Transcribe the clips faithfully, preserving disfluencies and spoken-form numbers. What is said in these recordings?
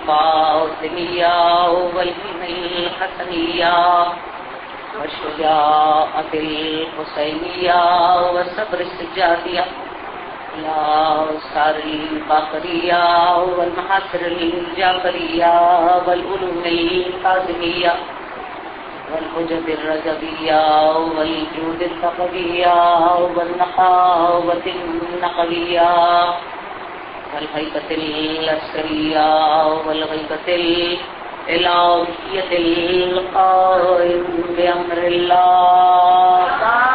الفاطمیہ والحلم الحسنیہ والشجاعة الحسینیہ والصبر السجادیہ والآثار الباقریہ والمحاصر الجعفریہ والعلوم الکاظمیہ والحجب الرجبیہ والجود الثقفیہ والنقاوة النقلیہ والغیبة العسکریہ والغیبة الالہیة القائم بأمر اللہ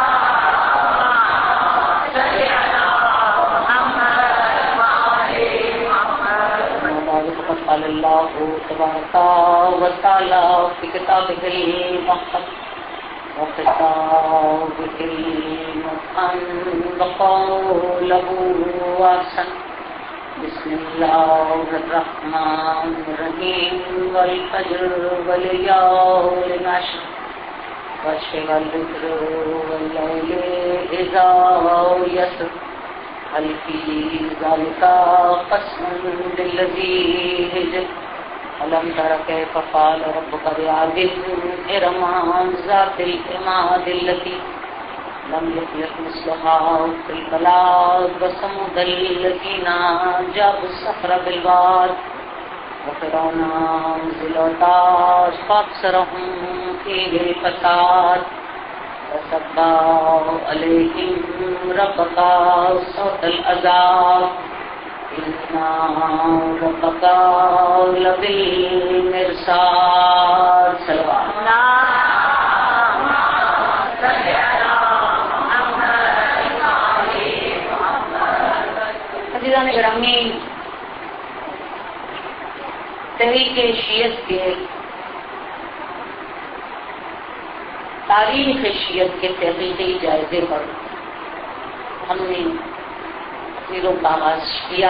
قال اللہ تبارک و تعالی فی کتابہ المحکم وخطابہ المتقن وقولہ احسن بسم اللہ الرحمن الرحیم والفجر والیال عشر والشفع والوتر واللیل اذا یسر هل في ذلك قسم للذي هجر ألم تر كيف فعل ربك بعاد إرم ذات العماد التي لم يخلق مثلها في البلاد وثمود الذين جابوا الصخر بالواد وفرعون ذي الأوتاد فأبصرهم فيه الفساد وصبا علیہم ربک صوت العذاب ان ربک لبالمرصاد صلوات عزیزان گرامی، تحریک شیعت کے تاریخ شیعت کے تحقیقی جائزے پر ہم نے تقریروں کا آغاز کیا۔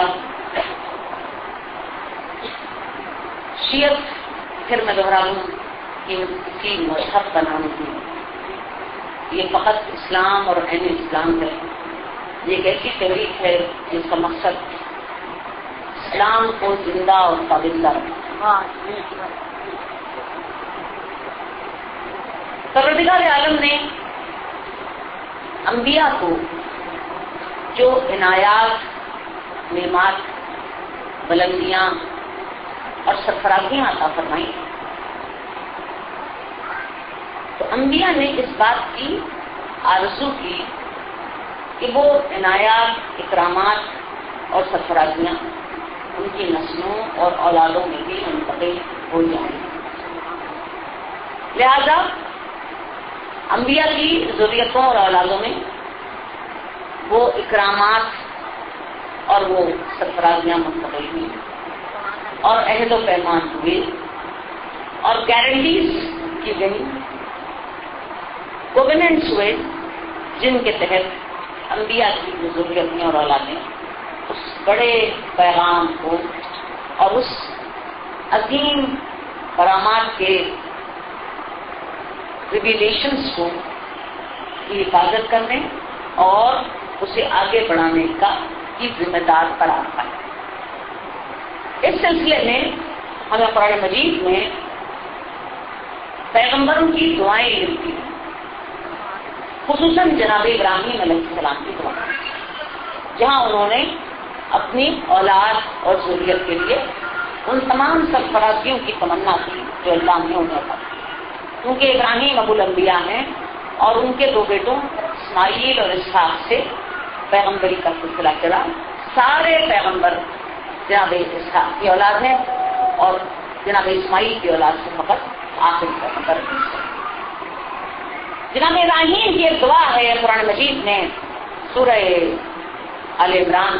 شیعت، پھر میں دہرا لوں کہ کسی مذہب کا نام نہیں، یہ فقط اسلام اور عین اسلام ہے۔ یہ ایک ایسی تحریک ہے جس کا مقصد اسلام کو زندہ اور پابندہ رکھنا۔ پروردگار عالم نے انبیاء کو جو عنایات، نعمات، بلندیاں اور سرفرازیاں عطا فرمائیں، تو انبیاء نے اس بات کی آرزو کی کہ وہ عنایات، اکرامات اور سرفرازیاں ان کی نسلوں اور اولادوں میں بھی منتقل ہو جائیں۔ لہذا انبیاء کی ذریتوں اور اولادوں میں وہ اکرامات اور وہ سرفرازیاں منتقل ہوئی اور عہد و پیمان ہوئے اور گارنٹیز کی گئی، کووننٹس ہوئے، جن کے تحت انبیاء کی ذریتیں اور اولادیں اس بڑے پیغام کو اور اس عظیم کرامات کے ریویلیشنز کو کی حفاظت کرنے اور اسے آگے بڑھانے کا کی ذمہ دار قرار پائے۔ اس سلسلے میں ہمیں قرآن مجید میں پیغمبروں کی دعائیں ملتی ہیں، خصوصاً جناب ابراہیم علیہ السلام کی دعا، جہاں انہوں نے اپنی اولاد اور ذریت کے لیے ان تمام سرفرازیوں کی تمنا کی جو اللہ نے انہیں عطا کی، کیونکہ ابراہیم ابو الانبیاء ہیں اور ان کے دو بیٹوں اسماعیل اور اسحاق سے پیغمبری کا سلسلہ چلا۔ سارے پیغمبر جناب اسحاق کی اولاد ہیں اور جناب اسماعیل کی اولاد سے فقط آخری پیغمبر ہیں۔ جناب ابراہیم کی ایک دعا ہے قرآن مجید میں سورہ آل عمران،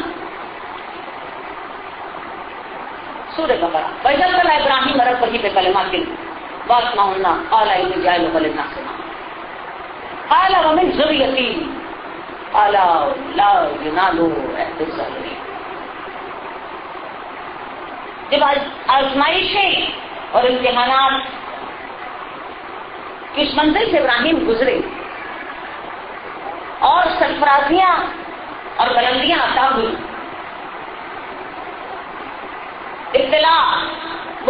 سورہ بقرہ، وَإِذْ ابْتَلَىٰ إِبْرَاهِيمَ رَبُّهُ بِكَلِمَاتٍ فَأَتَمَّهُنَّ قَالَ إِنِّي جَاعِلُكَ لِلنَّاسِ إِمَامًا قَالَ وَمِنْ ذُرِّيَّتِي قَالَ لَا يَنَالُ عَهْدِ الظَّالِمِينَ۔ جب آزمائشیں اور امتحانات کس منزل سے ابراہیم گزرے اور سرفرازیاں اور بلندیاں عطا ہوئی، ابتلا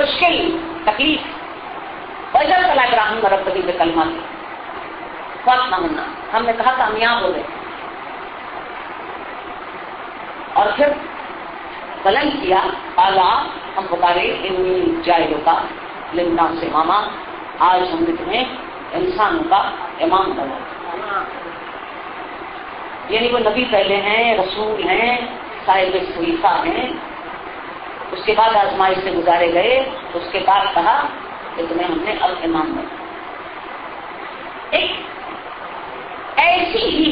کلمہ تھے، فاطمہ ہونا، ہم نے کہا کامیاب ہو گئے، اور پھر بلند کیا اعلیٰ، ہم پکارے انی جائلوں کا للناس سے ماما، آج ہم نے تمہیں انسانوں کا امام بنا، یعنی وہ نبی پہلے ہیں، رسول ہیں، صاحب خلیفہ ہیں، اس کے بعد آزمائش سے گزارے گئے، اس کے بعد کہا کہ تمہیں ہم نے اب امام بنا۔ ایک ایسی ہی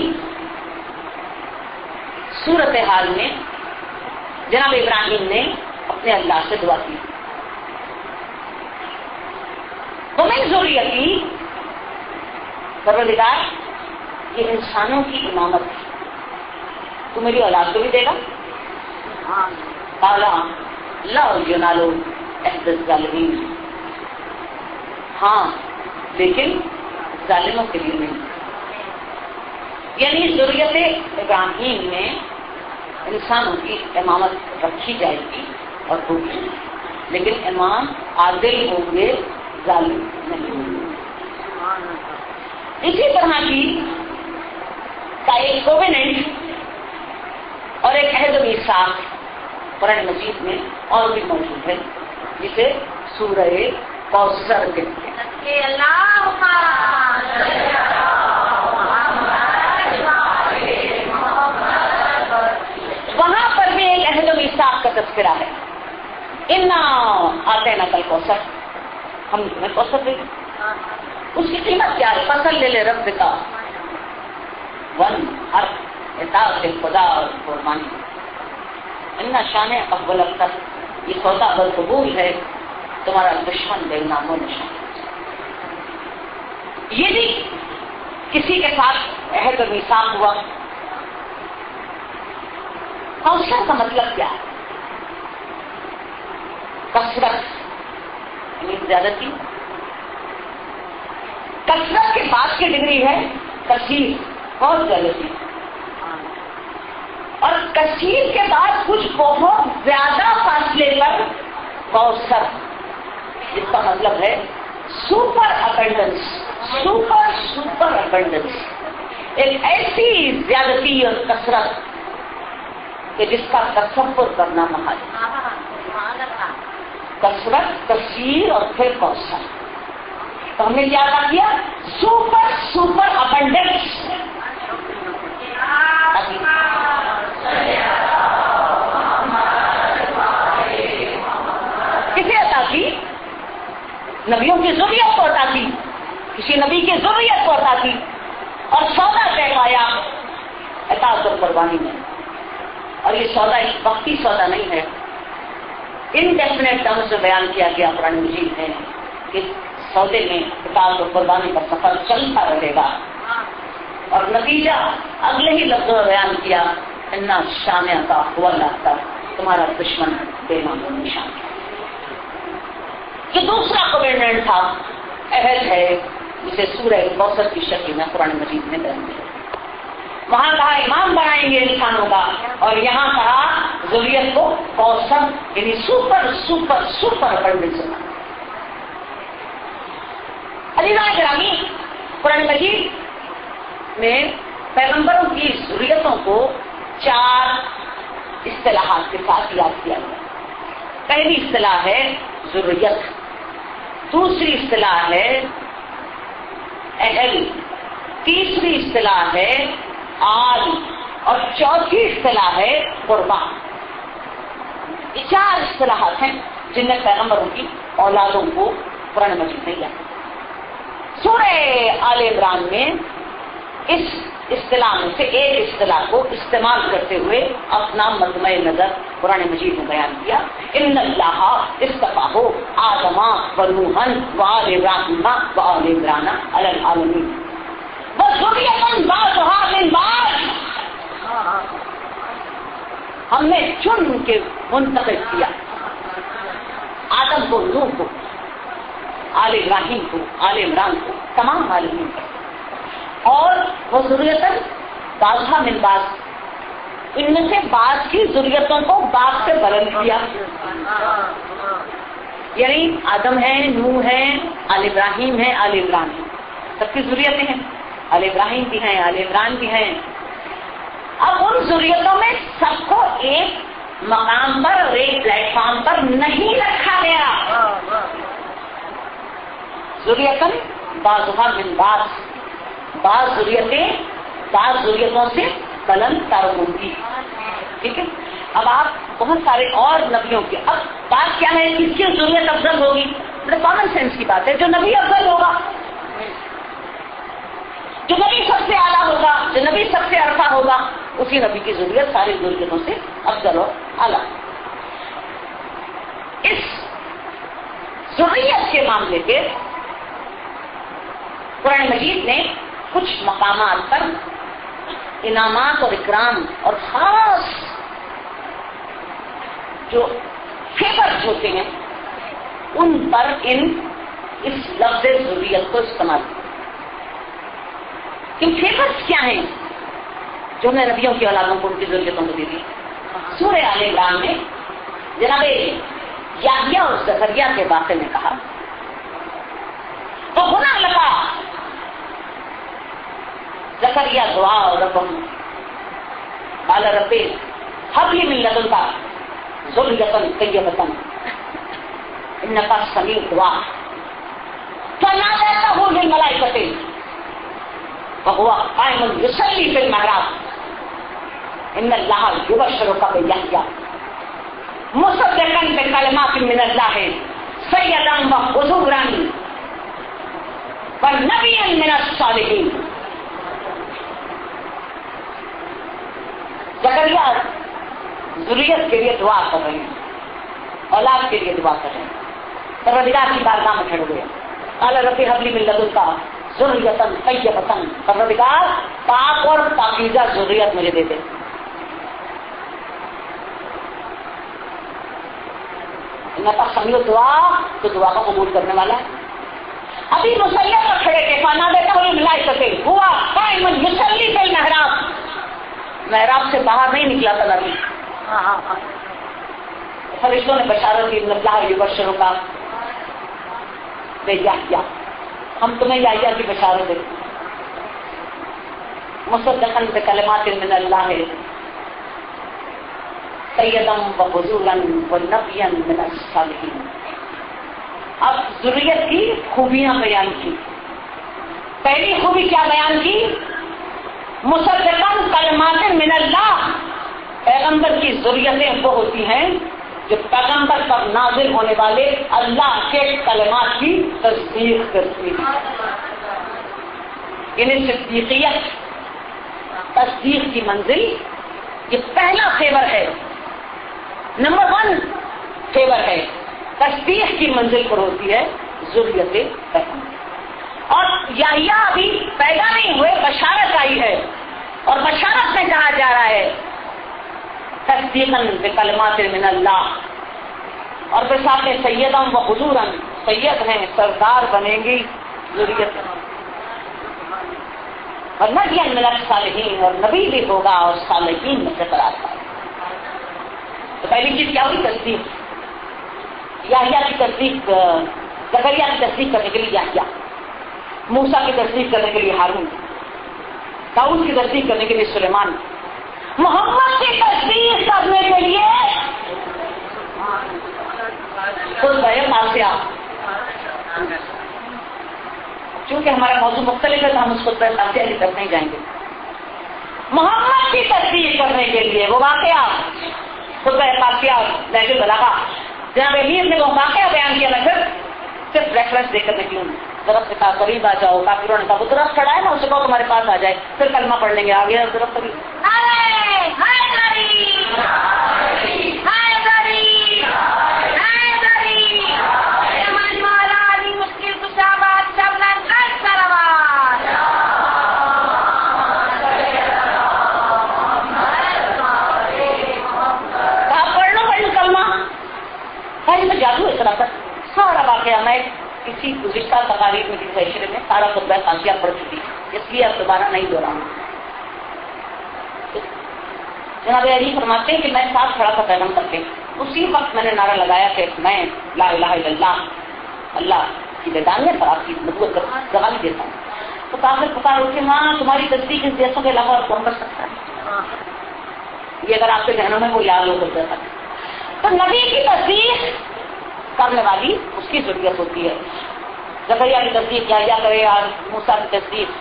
صورتحال میں جناب ابراہیم نے اپنے اللہ سے دعا کی، ومن ذریتی، پروردگار یہ انسانوں کی امامت ہے، تو میری اولاد کو بھی دے گا؟ قال لا ینالو عہد الظالمین، ہاں لیکن ظالموں کے لیے نہیں، یعنی ذریت ابراہیم میں انسانوں کی امامت رکھی جائے گی اور ہوگی، لیکن امام عادل ہوں گے، ظالم نہیں ہوں گے۔ اسی طرح کی کا ایک کووننٹ اور ایک عہد و میثاق قرآن مجید میں اور بھی موجود ہے، جسے سورہ کوثر کہتے ہیں۔ وہاں پر بھی ایک عہد و میثاق کا تذکرہ ہے، انا آتیناک الکوثر، ہم نے تمہیں کوثر دے دی، اس کی قیمت کیا ہے؟ فصل لے لے رب کا ون ہر اطاعت خدا اور قربانی، انا شان اول اختر، یہ سودا بالقبول ہے، تمہارا دشمن بے نام و نشان۔ یہ بھی کسی کے ساتھ عہد و میثاق ہوا۔ کوثر کا مطلب کیا ہے؟ کثرت یعنی زیادتی، کثرت کے بعد کی ڈگری ہے کثیر، بہت زیادتی، اور کثیر کے بعد کچھ بہت زیادہ فاصلے پر کوثر، جس کا مطلب ہے super abundance, super super abundance, ایک ایسی زیادتی اور کثرت کہ جس کا تصور کرنا محال، کثرت، کثیر اور پھر کوثر۔ تو ہم نے کیا کیا؟ سپر سپر ابنڈنس، کسے عطا کی؟ نبیوں کی ذریت کو عطا کی، کسی نبی کی ذریت کو عطا کی، اور سودا طے پایا اطاعت اور قربانی میں۔ اور یہ سودا ایک وقتی سودا نہیں ہے، انڈیفینٹ ٹرمز سے بیان کیا گیا قرآن مجید ہے کہ سودے میں اطاعت اور قربانی کا سفر چلتا رہے گا، اور نتیجہ اگلے ہی لفظوں میں بیان کیا، انا شانہ کا ہوا لاتا، تمہارا دشمن بے نام و نشان۔ جو دوسرا کووننٹ تھا، عہد ہے، جسے سورہ کوثر کی شکل میں قرآن مجید میں بیان کیا، وہاں کہا امام بنائیں گے انسانوں کا، اور یہاں کہا ذریت کو کوثر یعنی سپر سپر سپر ابنڈنس سے۔ عزیزان گرامی، قرآن مجید میں پیغمبروں کی ذریتوں کو چار اصطلاحات کے ساتھ یاد کیا گیا۔ پہلی اصطلاح ہے ذریت، دوسری اصطلاح ہے اہل، تیسری اصطلاح ہے آل، اور چوتھی اصطلاح ہے قربان۔ یہ چار اصطلاحات ہیں جن میں پیغمبروں کی اولادوں کو قرآن مجید میں یاد۔ سورہ آل عمران میں اس اصطلاح میں سے ایک اصطلاح کو استعمال کرتے ہوئے اپنا مجمع نظر قرآن مجید میں بیان کیا، ان اللہ اصطفاہ آدم و نوحا و آل ابراہیم و آل عمران علی العالمین وذریۃ بعضھا من بعض، ہم نے چن کے منتخب کیا آدم کو، نوح کو، آل ابراہیم کو، آل عمران کو، تمام عالمین کو، اور وہ ذریتاً بعضھا من بعض، ان میں سے بعض کی ذریتوں کو بعض سے بلند کیا، یعنی آدم ہے، نوح ہے، آل ابراہیم ہے، آل عمران ہے، سب کی ضروریتیں ہیں، آل ابراہیم بھی ہیں، آل عمران بھی ہیں. اب ان ضروریتوں میں سب کو ایک مقام پر اور ایک پلیٹ فارم پر نہیں رکھا گیا. ضروریتیں بعضها من بعض، بعض ضروریتیں بعض ضروریتوں سے بلند تر ہوگی. ٹھیک ہے. اب آپ بہت سارے اور نبیوں کے، اب بات کیا ہے، کس کی ضرورت افضل ہوگی؟ مطلب کامن سینس کی بات ہے، جو نبی افضل ہوگا، جو نبی سب سے اعلیٰ ہوگا، جو نبی سب سے عرفہ ہوگا، اسی نبی کی ضرورت ساری ضرورتوں سے افضل اور اعلیٰ. اس ضروریت کے معاملے کے قرآن مجید نے کچھ مقامات پر انعامات اور اکرام اور خاص جو فیورز ہوتے ہیں ان پر ان اس لفظ ضروریت کو استعمال کیا. کہ فیورز کیا ہیں جو ہم نے نبیوں کی اولادوں کو ان کی ضرورتوں کو دے دی. سورہ آل عمران میں جناب یحییٰ اور زکریا کے واقعے میں کہا تو گناہ لگا زکریا دعا اور ربم قال رب هب لي من لدنك ذرية طيبة إنك سميع الدعاء فنادته للملائكة وهو قائم يصلي في المحراب إن الله يبشرك بيحيى مصدقا بكلمات من الله سيدا وحضورا ونبيا من الصالحين. زکریا ضروریت کے لیے دعا کر رہے ہیں، اولاد کے لیے دعا کر رہے ہیں، پروردگار کی بارگاہ میں کھڑے ہوئے. قال رب هب لي من لدنك ذرية طيبة، پروردگار پاک اور پاکیزہ ذریت مجھے دے دے. ان کا سمیع دعا تو دعا کو قبول کرنے والا ہے. ابھی مصلی پر کھڑے تھے، فنادته الملائکۃ ہوا قائم یصلی فی المحراب، محراب سے باہر نہیں نکلا تھا نبی. فرشتوں نے بشارت دی، ان اللہ یبشرک بیحییٰ، ہم تمہیں یحییٰ کی بشارت دیں، مصدقا بکلمات من اللہ سیدا وحضورا ونبیا من الصالحین. اب ضروریت کی خوبیاں بیان کی. پہلی خوبی کیا بیان کی؟ مصدقا کلمات من اللہ، پیغمبر کی ضروریتیں وہ ہوتی ہیں جو پیغمبر پر نازل ہونے والے اللہ کے کلمات کی تصدیق کرتی ہیں. یعنی صدیقیت، تصدیق کی منزل، یہ پہلا فیور ہے، نمبر ون فیور ہے. تصدیق کی منزل پر ہوتی ہے ضروریت پیغمبر. اور یحییٰ ابھی پیدا نہیں ہوئے، بشارت آئی ہے، اور بشارت میں کہا جا رہا ہے تصدیقاً بکلمات من اللہ، اور پھر ساتھ میں سیداً و حضوراً، سید ہیں، سردار بنیں گی ضروریت، اور نبیاً من الصالحین، اور نبی بھی ہوگا اور صالحین میں سے قرار پائے. تو پہلی چیز کیا ہوئی؟ تصدیق. یحییٰ کی تصدیق، زکریا کی تصدیق کرنے کے لیے یحییٰ، موسیٰ کی تصدیق کرنے کے لیے ہارون، داؤد کی تصدیق کرنے کے لیے سلیمان، محمد کی تصدیق کرنے کے لیے خود بھائی ماسیہ. چونکہ ہمارا موضوع مختلف ہے تو ہم اس کو ماسیہ کی طرف نہیں جائیں گے. محمد کی تصدیق کرنے کے لیے وہ واقعہ خود بھائی ماسیہ لہجہ بلاغہ جناب امیر نے وہ واقعہ بیان کیا. میں پھر صرف ریفرنس دے کر نکلوں. درخت سے کہا قریب آ جاؤ، کافروں نے کہا وہ درخت کھڑا ہے نا، اسے کہو تمہارے پاس آ جائے، پھر کلمہ پڑھ لیں گے. آ گیا درخت قریب. جادو اس طرح کا سارا واقعہ میں کسی گزشتہ تقاریر میں کسی معاشرے میں سارا خطبہ خاصیہ پڑ چکی، اس لیے اب دوبارہ نہیں دہراؤں. جناب علی فرماتے ہیں کہ میں ساتھ کھڑا تھا پیغمبر کے، اسی وقت میں نے نعرہ لگایا کہ میں لا الہ الا اللہ، اللہ کی بیدانیت پر آپ کی نبوت کا گواہی دیتا ہوں. تو کافر پکار اٹھے ہاں تمہاری تصدیق اس جیسوں کے علاوہ اور کون کر سکتا ہے؟ یہ اگر آپ کے ذہنوں میں وہ یاد ہو کر جاتا ہے تو نبی کی تصدیق کرنے والی اس کی ضرورت ہوتی ہے. زکریا کی تصدیق یحییٰ کرے اور موسیٰ کی تصدیق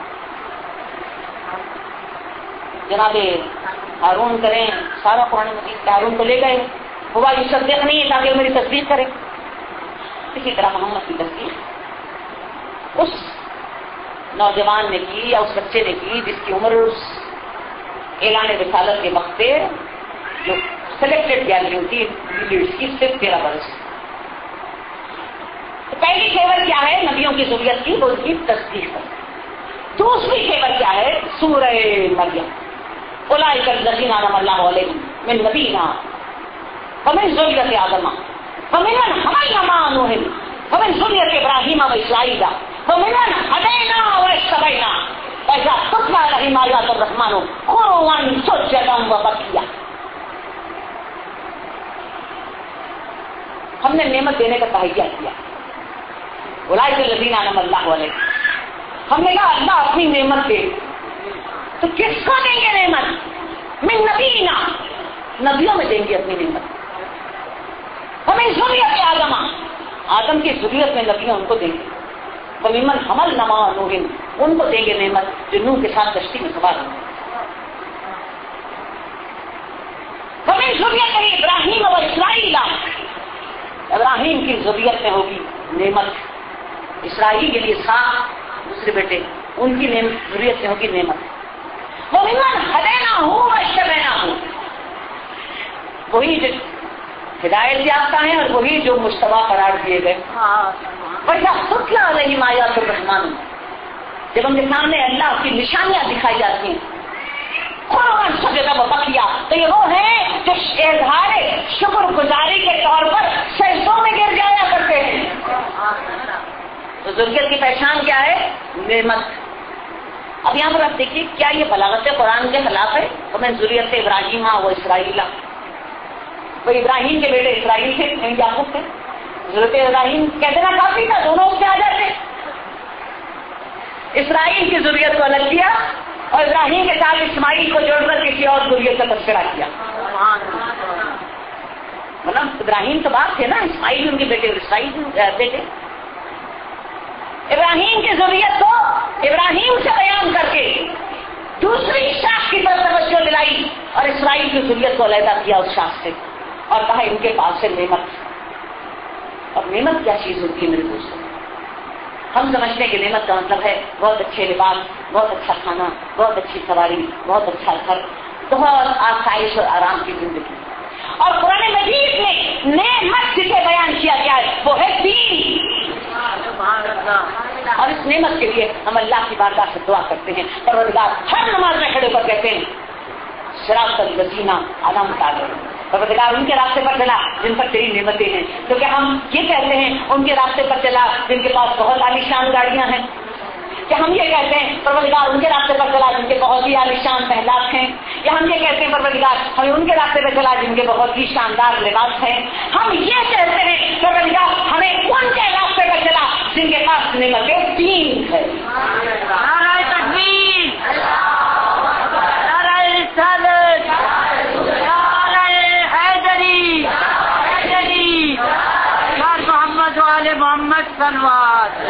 جناب ہارون کریں. سارا قرآن مجید ہارون کو لے گئے ہوا یہ صدیق نہیں ہے تاکہ میری تصدیق کرے. اسی طرح محمد کی تصدیق اس نوجوان نے کی یا اس بچے نے کی جس کی عمر اس اعلان رسالت کے وقت پہ جو سلیکٹڈ گیدرنگ تھی لیڈرز کی صرف تیرہ برس. تو پہلی خیبر کیا ہے نبیوں کی ضرورت کی وہ اس کی تصدیق ہے. دوسری خیبر کیا ہے سورہ مریم اولئک الذین انعم اللہ علیہم من نبینا ومن ذریۃ آدم وممن حملنا مع نوح ومن ذریۃ ابراہیم واسماعیل وممن ہدینا واجتبینا وإذا تتلى عليهم آيات الرحمن خروا سجدا وبكيا. ہم نے نعمت دینے کا تہیہ کیا. اولئک الذین انعم اللہ علیہم. ہم نے کہا اللہ اپنی نعمت دے تو کس کو دیں گے نعمت؟ من نبینا نبیوں میں دیں گے اپنی نعمت. ہمیں ذریت آدم آدم کی ذریت میں نبیوں ان کو دیں گے. وممن حملنا مع نوح ان کو دیں گے نعمت جو نوح کے ساتھ کشتی میں سوار ہوں. ومن ذریت ابراہیم و اسرائیل ابراہیم کی ذریت میں ہوگی نعمت. اسرائیل کے لیے اسحاق دوسرے بیٹے ان کی ذریت میں ہوگی نعمت. وممن ہدینا ہوں واجتبینا ہوں وہی جو ہدایت یافتہ ہیں اور وہی جو مجتبی قرار دیے گئے. وَإِذَا تُتْلَىٰ عَلَيْهِمْ آيَاتُ الرَّحْمَٰنِ جب ان کے سامنے اللہ کی نشانیاں دکھائی جاتی ہیں قرآن سجدہ و بقیہ تو یہ وہ ہیں جو اظہار شکر گزاری کے طور پر سجدوں میں گر جایا کرتے ہیں. تو ذریت کی پہچان کیا ہے؟ نعمت. اب یہاں پر آپ دیکھیے کیا یہ بلاغت قرآن کے خلاف ہے؟ تو میں ذریت ابراہیم و اسرائیل وہ ابراہیم کے بیٹے اسرائیل تھے یعقوب تھے. ضرورت ابراہیم کہتے نا کافی تھا دونوں سے آ جاتے. اسرائیل کی ضروریت کو الگ کیا اور ابراہیم کے ساتھ اسماعیل کو جوڑ کر کسی اور ضروریت کا تذکرہ کیا. مطلب ابراہیم تو بات تھے نا اسماعیل ان کے بیٹے اسرائیل بیٹے. ابراہیم کی ضروریت کو ابراہیم سے بیان کر کے دوسری شاخ کی طرف توجہ دلائی اور اسرائیل کی ضروریت کو علیحدہ کیا اس شاخ سے اور کہا ان کے پاس سے نعمت. اور نعمت کیا چیز ہوتی ہے میرے دوستوں؟ ہم سمجھتے ہیں کہ نعمت کا مطلب ہے بہت اچھے لباس بہت اچھا کھانا بہت اچھی سواری بہت اچھا گھر بہت آسائش اور آرام کی زندگی. اور قرآن مجید میں نعمت جسے بیان کیا گیا ہے وہ ہے دین. اور اس نعمت کے لیے ہم اللہ کی بارگاہ سے دعا کرتے ہیں. پروردگار ہر نماز میں کھڑے پر کہتے ہیں صراط الذین انعمت علیہم. پروردگار ان کے راستے پر چلا جن پر تیری نعمتیں ہیں. کیونکہ ہم یہ کہتے ہیں ان کے راستے پر چلا جن کے پاس بہت عالیشان گاڑیاں ہیں. کہ ہم یہ کہتے ہیں پروردگار ان کے راستے پر چلا جن کے بہت ہی عالیشان پہناوا ہیں. یا ہم یہ کہتے ہیں پروردگار ہمیں ان کے راستے پر چلا جن کے بہت ہی شاندار لباس ہیں. ہم یہ کہتے ہیں پروردگار ہمیں ان کے راستے پر چلا جن کے پاس نعمتیں تین ہے. نعرہ تکبیر، نعرہ رسالت، نعرہ حیدری، حیدری، یار محمد و آل محمد صلوات.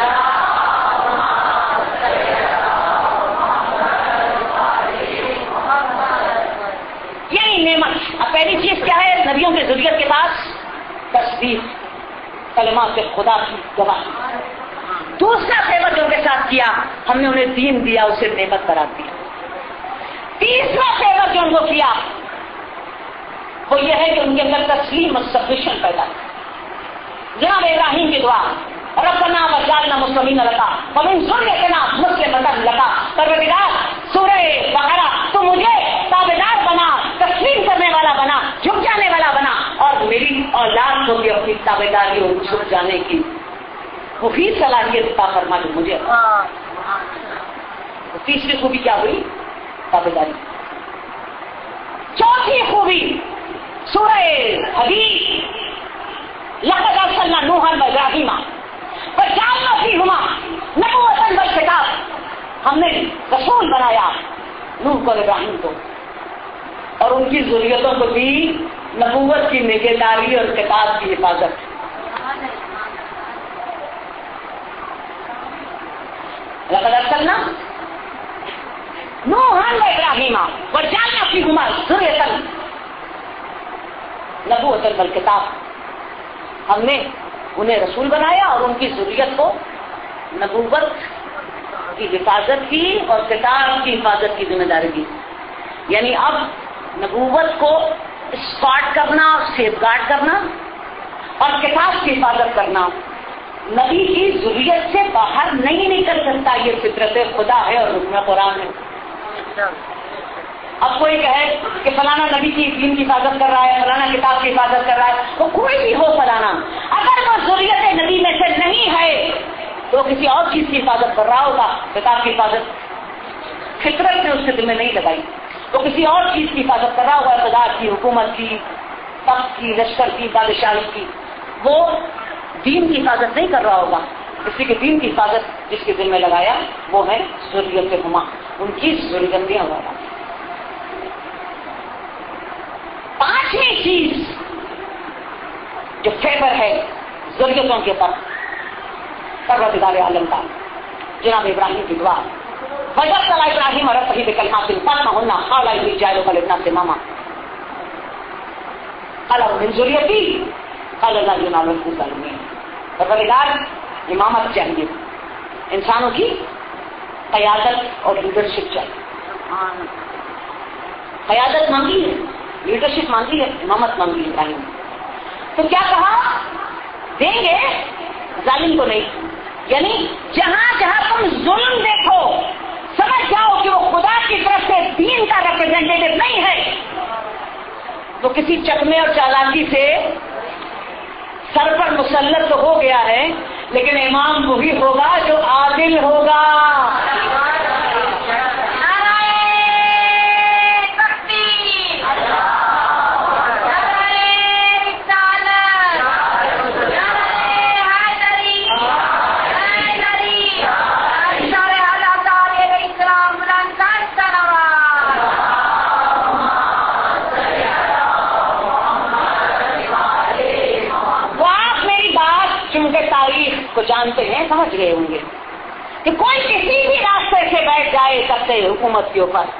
یہی نعمت. اب پہلی چیز کیا ہے نبیوں کے ذریعت کے پاس؟ تصدیق، کلمات کے خدا کی گواہی. دوسرا فیور جو ان کے ساتھ کیا ہم نے انہیں دین دیا اسے نعمت قرار دیا. تیسرا فیور جو ان کو کیا وہ یہ ہے کہ ان کے اندر تسلیم اور سبمیشن پیدا کیا. جناب ابراہیم کی دعا ربنا وجعلنا مسلمین لک ومن ذریتنا مسلمۃ لک. پروردگار سورہ بقرہ تو مجھے تابعدار بنا، تسلیم کرنے والا بنا، جھک جانے والا بنا اور میری اولاد کو بھی اپنی تابعداری اور جھک جانے کی مفید صلاحیت عطا فرما جو مجھے. تیسری خوبی کیا ہوئی؟ تابعداری. چوتھی خوبی سورہ حدید لقد ارسلنا نوحا وابراہیم وجعلنا فیہما نبوۃ وکتاب یعقوب اور ابراہیم کو، اور ان کی ذریتوں کو دی نبوت کی نگہداری اور کتاب کی حفاظت۔ لقد ارسلنا نوحا وابراہیم وجعلنا فیہما ذریۃ نبوۃ والکتاب، ہم نے انہیں رسول بنایا اور ان کی ذریت کو نبوت کی حفاظت کی اور کتاب کی حفاظت کی ذمہ داری دی۔ یعنی اب نبوت کو اسپاٹ کرنا، سیف گارڈ کرنا اور کتاب کی حفاظت کرنا نبی کی ذریت سے باہر نہیں نکل سکتا، یہ فطرت خدا ہے اور حکم قرآن ہے۔ اب کوئی کہے کہ فلانا نبی کی دین کی حفاظت کر رہا ہے، فلانا کتاب کی حفاظت کر رہا ہے، وہ کوئی بھی ہو فلانا، اگر وہ ذریت نبی میں سے نہیں ہے تو کسی اور چیز کی حفاظت کر رہا ہوگا۔ کتاب کی حفاظت فطرت نے اس کے دل میں نہیں لگائی، وہ کسی اور چیز کی حفاظت کر رہا ہوگا، اقتدار کی، حکومت کی، تخت کی، لشکر کی، بادشاہی کی، وہ دین کی حفاظت نہیں کر رہا ہوگا۔ کسی کے دین کی حفاظت جس کے دل میں لگایا وہ ہے ذریت ہما، ان کی ذریتیں ہوا۔ پانچویں چیز جو فیور ہے ذریتوں کے اوپر، پروردگار عالم کا جناب ابراہیم کی دعا، وجب صلی ابراہیم اور ربہ بکلمات فاتمہن قال انی جاعلک للناس اماما قال ومن ذریتی قال لا ینال الظالمین۔ پروردگار امامت چاہیے، انسانوں کی قیادت اور لیڈرشپ چاہیے۔ قیادت مانگی ہے، لیڈرشپ مانگی ہے، امامت مانگی ہے ابراہیم۔ تو کیا کہا؟ دیں گے ظالم کو نہیں، یعنی جہاں جہاں تم ظلم دیکھو سمجھ جاؤ کہ وہ خدا کی طرف سے دین کا ریپرزینٹیٹو نہیں ہے، وہ کسی چکمے اور چالاکی سے سر پر مسلط تو ہو گیا ہے، لیکن امام وہی ہوگا جو عادل ہوگا۔ کو جانتے ہیں، سمجھ گئے ہوں گے کہ کوئی کسی بھی راستے سے بیٹھ جائے کرتے حکومت کے اوپر،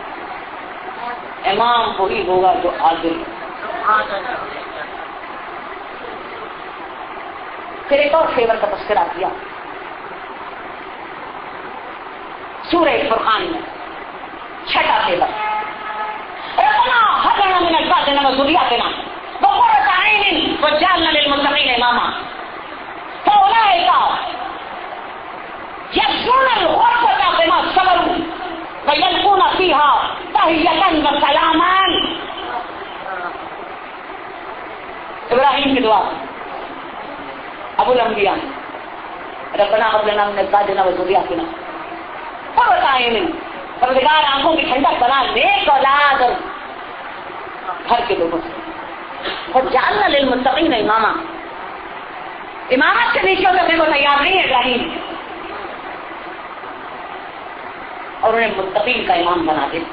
امام وہی ہوگا جو عادل۔ پھر ایک اور فیور کا تذکرہ کیا سورہ فرقان میں، چھٹا فیور، ربنا هب لنا من ازواجنا وذرياتنا قرة اعين واجعلنا للمتقين اماما فأولئك يجزون الغرفة بما صبروا ويلقون فيها تحية وسلاما۔ ابراہیم کی دعا، ابو الانبیاء، ربنا هب لنا من ازواجنا وذرياتنا قرة اعين، پروردگار آنکھوں کی ٹھنڈک بنا، نیک اولاد اور گھر کے لوگوں سے، وجعلنا للمتقین اماما، امامت سے نیچے اترنے کو تیار نہیں ہے ابراہیم، اور انہیں متقین کا امام بنا دے۔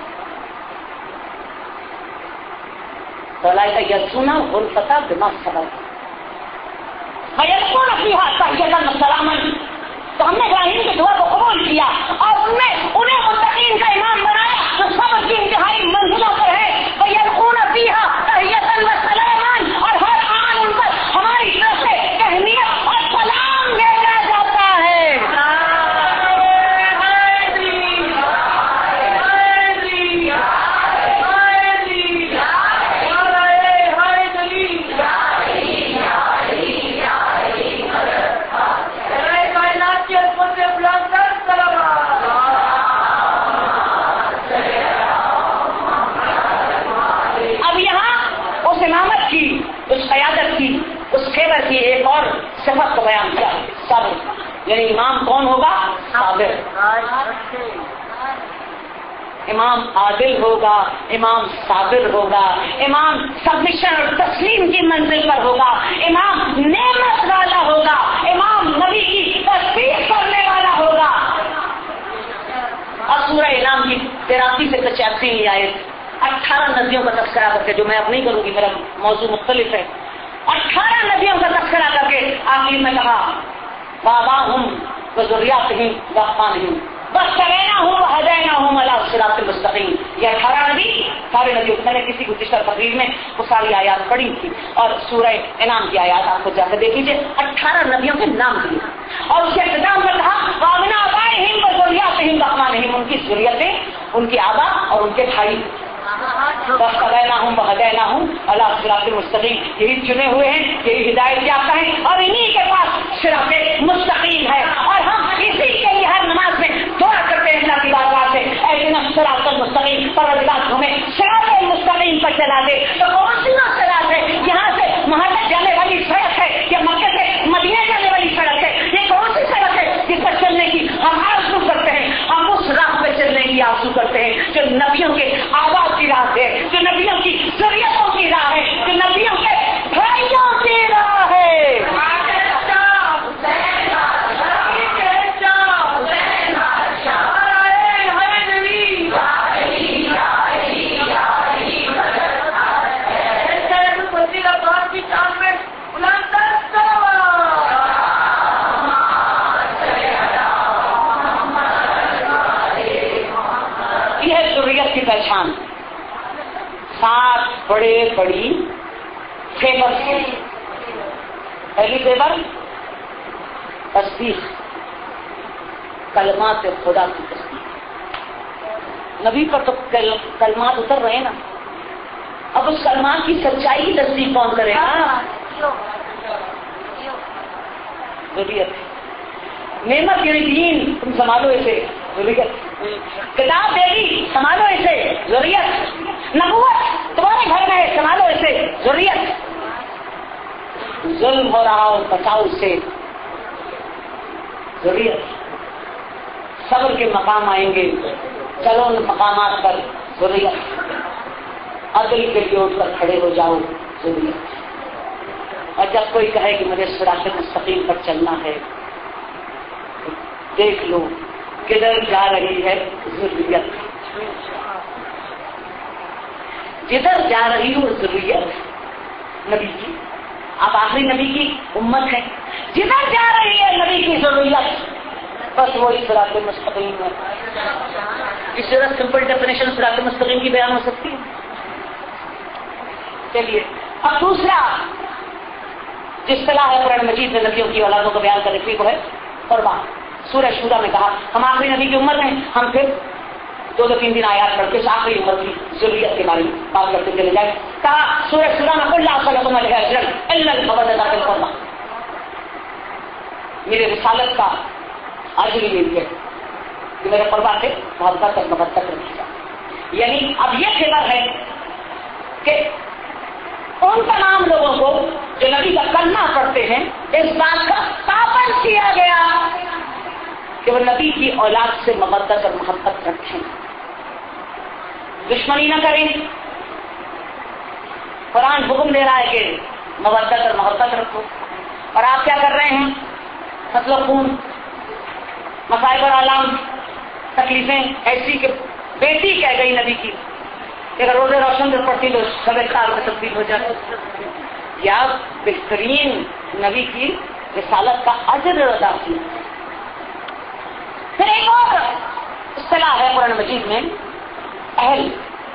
فَأُولَٰئِكَ يَجْزُونَ الْغُرْفَةَ بِمَا صَبَرُوا وَيَلْقُونَ فِيهَا تَحِيَّةً وَسَلَامًا۔ تو ہم نے ابراہیم کی دعا کو قبول کیا اور ان میں انہیں متقین کا امام بنایا جو صبر کی انتہائی منزلوں پر ہے۔ وَيَلْقُونَ فِيهَا تَحِيَّةً وَسَلَامًا، اور ہر آن ان پر ہماری طرف سے تہنیت اور سلام بھیجا جاتا ہے۔ امامت کی، اس قیادت کی، اس فیور کی ایک اور صفت کو بیان کیا، صبر، یعنی امام کون ہوگا؟ صابر۔ امام عادل ہوگا، امام صابر ہوگا، امام سبمیشن اور تسلیم کی منزل پر ہوگا، امام نعمت والا ہوگا، امام نبی کی تصدیق کرنے والا ہوگا۔ اور سورہ انعام کی تراسی سے अस्सी आयत अठारह नदियों का तस्करा करके, जो मैं अब नहीं करूंगी, मेरा मौजू मुख्तलिफ है, अठारह नदियों का तस्करा करके आखिर में कहा वाबाहुम वज़ुर्रियातिहिम वअख्वानिहिम वस्तगैनाहुम वहदैनाहुम अला सिरातिल मुस्तकीम। ये अठारह नदी सारे नदियों, मैंने किसी गुज़िश्ता तकरीर में वो सारी आयात पढ़ी थी, और सूरह इनाम की आयात आपको जाकर देख लीजिए। अठारह नदियों के नाम दिए और उसके इख्तिताम में कहा वाबनाबाहिम वज़ुर्रियातिहिम वअख्वानिहिम, उनकी ज़ुर्रियतें, उनके आबा और उनके भाई, वस्तगैनाहुम वहदैनाहुम अला सिरातिल मुस्तकीम, यही चुने हुए हैं, यही हिदायत याफ्ता हैं और इन्हीं के पास सिराते मुस्तकीम है। और हम इसी के लिए हर नमाज में दुआ करते हैं अल्लाह की बारगाह से, ऐ इहदिना सिरातल मुस्तकीम, परवरदिगार हमें सिराते मुस्तकीम पर चला दे। तो कौन सी सिरात है? यहाँ से महल जाने वाली सड़क है या मक्के से मदीना जाने वाली सड़क है? ये कौन सी सड़क है जिस पर चलने की हम आरज़ू करते हैं? हम उस राह पे चलने की आरज़ू करते हैं जो नबियों के आवाज की राह है, जो नबियों की ज़ुर्रियतों की राह है, जो नबियों के भाइयों की राह है। यह ज़ुर्रियत की पहचान, सात बड़े बड़ी फेवर थे। पहली फेवर तस्दीक, कलमात खुदा की तस्दीक। नबी पर तो कल, कलमात उतर रहे हैं ना, अब उस कलमात की सच्चाई की तस्दीक कौन करेगा? ज़ुर्रियत। नेमत यानी दीन, तुम संभालो इसे, ज़ुर्रियत। किताब देगी, संभालो इसे, ज़ुर्रियत। नबूवत तुम्हारे घर में है, संभालो इसे, ज़ुर्रियत। जुल्म हो रहा हो, बचाओ उसे, ज़ुर्रियत। सब्र के मकाम आएंगे, चलो उन मकामात पर, ज़ुर्रियत। अदल के लिए उठकर खड़े हो जाओ, ज़ुर्रियत। और जब कोई कहे कि मुझे सिरात मुस्तकीम पर चलना है, देख लो किधर जा रही है ज़ुर्रियत। जिधर जा रही हो ज़ुर्रियत नबी की, आप आखिरी नबी की उम्मत है, जिधर जा रही है नबी की ज़ुर्रियत, बस वो सिरात मुस्तकीम है। इस तरह सिंपल डेफिनेशन सिरात मुस्तकीम की बयान हो सकती है। चलिए अब दूसरा जिस तरह है कुरान मजीद में नबियों की औलादों को बयान करने की, वो है कुर्बान। सूरह शूरा में कहा हम आखिरी नबी की उम्मत हैं, हम फिर दो दो तीन दिन आयात पढ़ के आखिरी उम्मत की ज़ुर्रियत के बारे में बात करते चले जाए। कहा सूरह शूरा में मेरे रिसालत का आज भी मिल गया कि मेरे कुर्बा से मोहब्बत तक मोहब्बत रखी जाए। यानी अब ये खबर है कि उन तमाम लोगों को जो नबी का कलमा पढ़ते हैं, इस बात का पाबंद किया गया कि वो नबी की औलाद से मोहब्बत और मोहब्बत रखें, दुश्मनी न करें। कुरान हुक्म दे रहा है कि मोहब्बत और मोहब्बत रखो, और आप क्या कर रहे हैं? मतलब खून, मसाइब और आलाम, तकलीफें ऐसी कि बेटी कह गई नबी की, अगर रोजे रोशन जब पड़ती तो सभी कार में तब्दील हो जाती। या बेहतरीन नबी की रिसालत का अजर अदा किया। फिर एक और इस्तिलाह है कुरान मजीद में, अहल।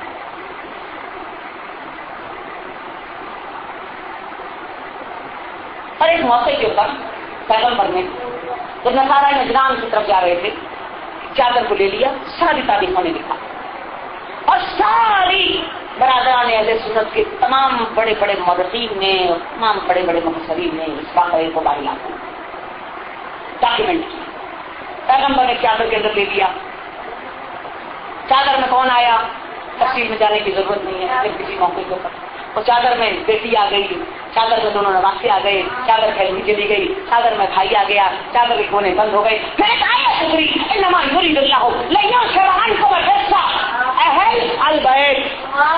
और एक मौके के ऊपर पैगंबर ने जब नसारा नजरान की तरफ जा रहे थे, चादर को ले लिया, सारी तारीखों ने लिखा, और सारी बरादरान अहले सुन्नत के तमाम बड़े बड़े मुहद्दिसीन ने और तमाम बड़े बड़े मुफस्सिरीन ने इस वाक़ये को बाहर डॉक्यूमेंट किया। पैगंबर ने चादर के अंदर ले लिया, चादर में कौन आया तफसील में जाने की जरूरत नहीं है, फिर किसी मौके के ऊपर वो चादर में बेटी आ गई, चादर में दोनों नवासे आ गए, चादर फैलनी चली गई, चादर में भाई आ गया, चादर के कोने बंद हो गए। फिर एक आयत उतरी, इन्नमा युरीदुल्लाहु लियुज़हिरा अन्कुम अर्रिज्सा अहल अल बैत।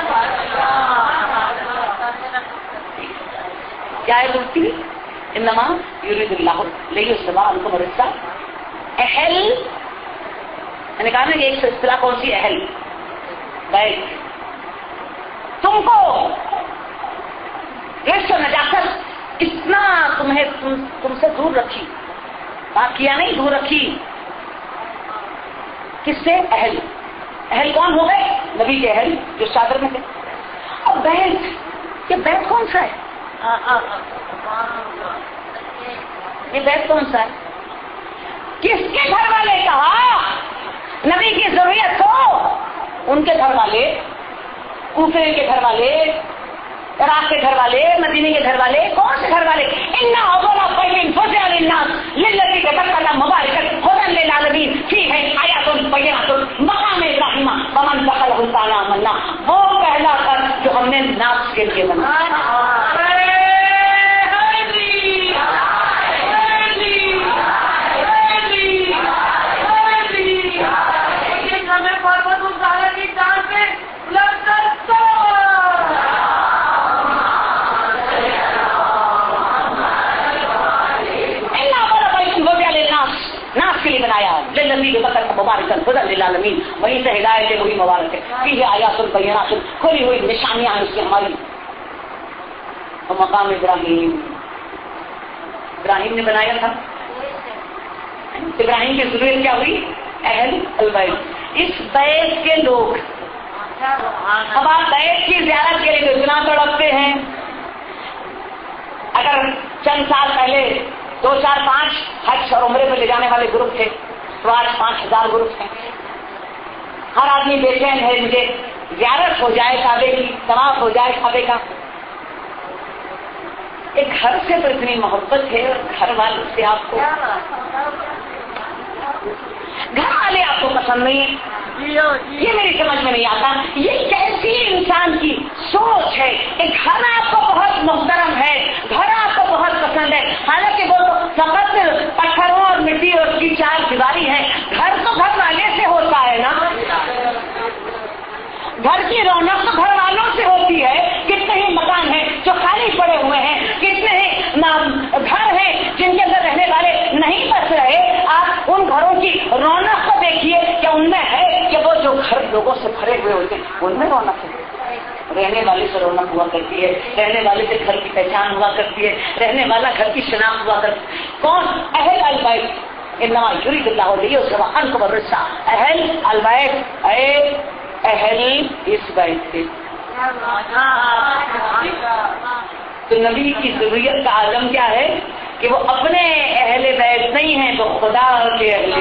क्या आयत उतरी? इन्नमा युरीदुल्लाहु लियुज़हिरा अन्कुम अर्रिज्सा अहल। मैंने कहा ना कि एक इस्तिलाह कौन सी? अहल। بیت تم کو یہ نجاست اتنا تمہیں تم, تم سے دور رکھی، باقیہ نہیں دور رکھی، کس سے؟ اہل اہل کون ہو گئے؟ نبی کے اہل جو چادر میں تھے. اب بیت، یہ بیت کون سا ہے؟ یہ بیت کون سا ہے؟ کس کے گھر والے کہا نبی کی ضروریت ہو؟ ان کے گھر والے، کوفے کے گھر والے، عراق کے گھر والے، مدینے کے گھر والے. کون سے گھر والے؟ انا اول بیت وضع للناس للذی ببکۃ مبارکا ھدی للعالمین فیہ آیات بینات مقام ابراہیم ومن دخلہ کان آمنا. وہ پہلا گھر جو ہم نے ناس کے لیے بنایا. للعالمین، وہیں سے ہدایت ہے، وہی مبارک ہے. فیہ آیات بینات، کھلی ہوئی نشانیاں ہیں اس کی ہماری. اور مقام ابراہیم، ابراہیم نے بنایا تھا. ابراہیم کی ضرورت کیا ہوئی؟ اہل البیت. اس بیت کے لوگ اب آپ بیت کی زیارت کے لیے اتنا تڑپتے ہیں. اگر چند سال پہلے دو چار پانچ حج اور عمرے میں لے جانے والے گروپ تھے تو آج پانچ ہزار گروپ ہیں. ہر آدمی بے چین ہے مجھے زیارت ہو جائے کعبے کی، طواف ہو جائے کعبے کا. ایک گھر سے تو اتنی محبت ہے اور گھر والوں سے آپ کو، گھر والے آپ کو پسند نہیں، یہ میری سمجھ میں نہیں آتا. یہ کیسی انسان کی سوچ ہے کہ گھر آپ کو بہت محترم ہے، گھر آپ کو بہت پسند ہے، حالانکہ وہ تو فقط پتھروں اور مٹی اور کی چار دیواری ہے. گھر تو گھر والے سے ہوتا ہے نا، گھر کی رونق تو گھر والوں سے ہوتی ہے. کتنے ہی مکان ہیں جو خالی پڑے ہوئے ہیں، کتنے ہی گھر ہیں جن کے اندر رہنے والے نہیں بس رہے. آپ ان گھروں کی رونق کو دیکھیے کہ ان میں ہے کہ وہ جو گھر لوگوں سے بھرے ہوئے ہوتے ہیں ان میں رونق ہے. رہنے والے سے رونق ہوا کرتی ہے، رہنے والے سے گھر کی پہچان ہوا کرتی ہے، رہنے والا گھر کی شناخت ہوا کرتی ہے. کون؟ اہل البیت. انما یرید اللہ لیذھب عنکم الرجس. اہل البیت، اے اہل اس بیت کے. تو نبی کی ضروریت کا عالم کیا ہے کہ وہ اپنے اہل بیت نہیں ہیں، وہ خدا کے اہل،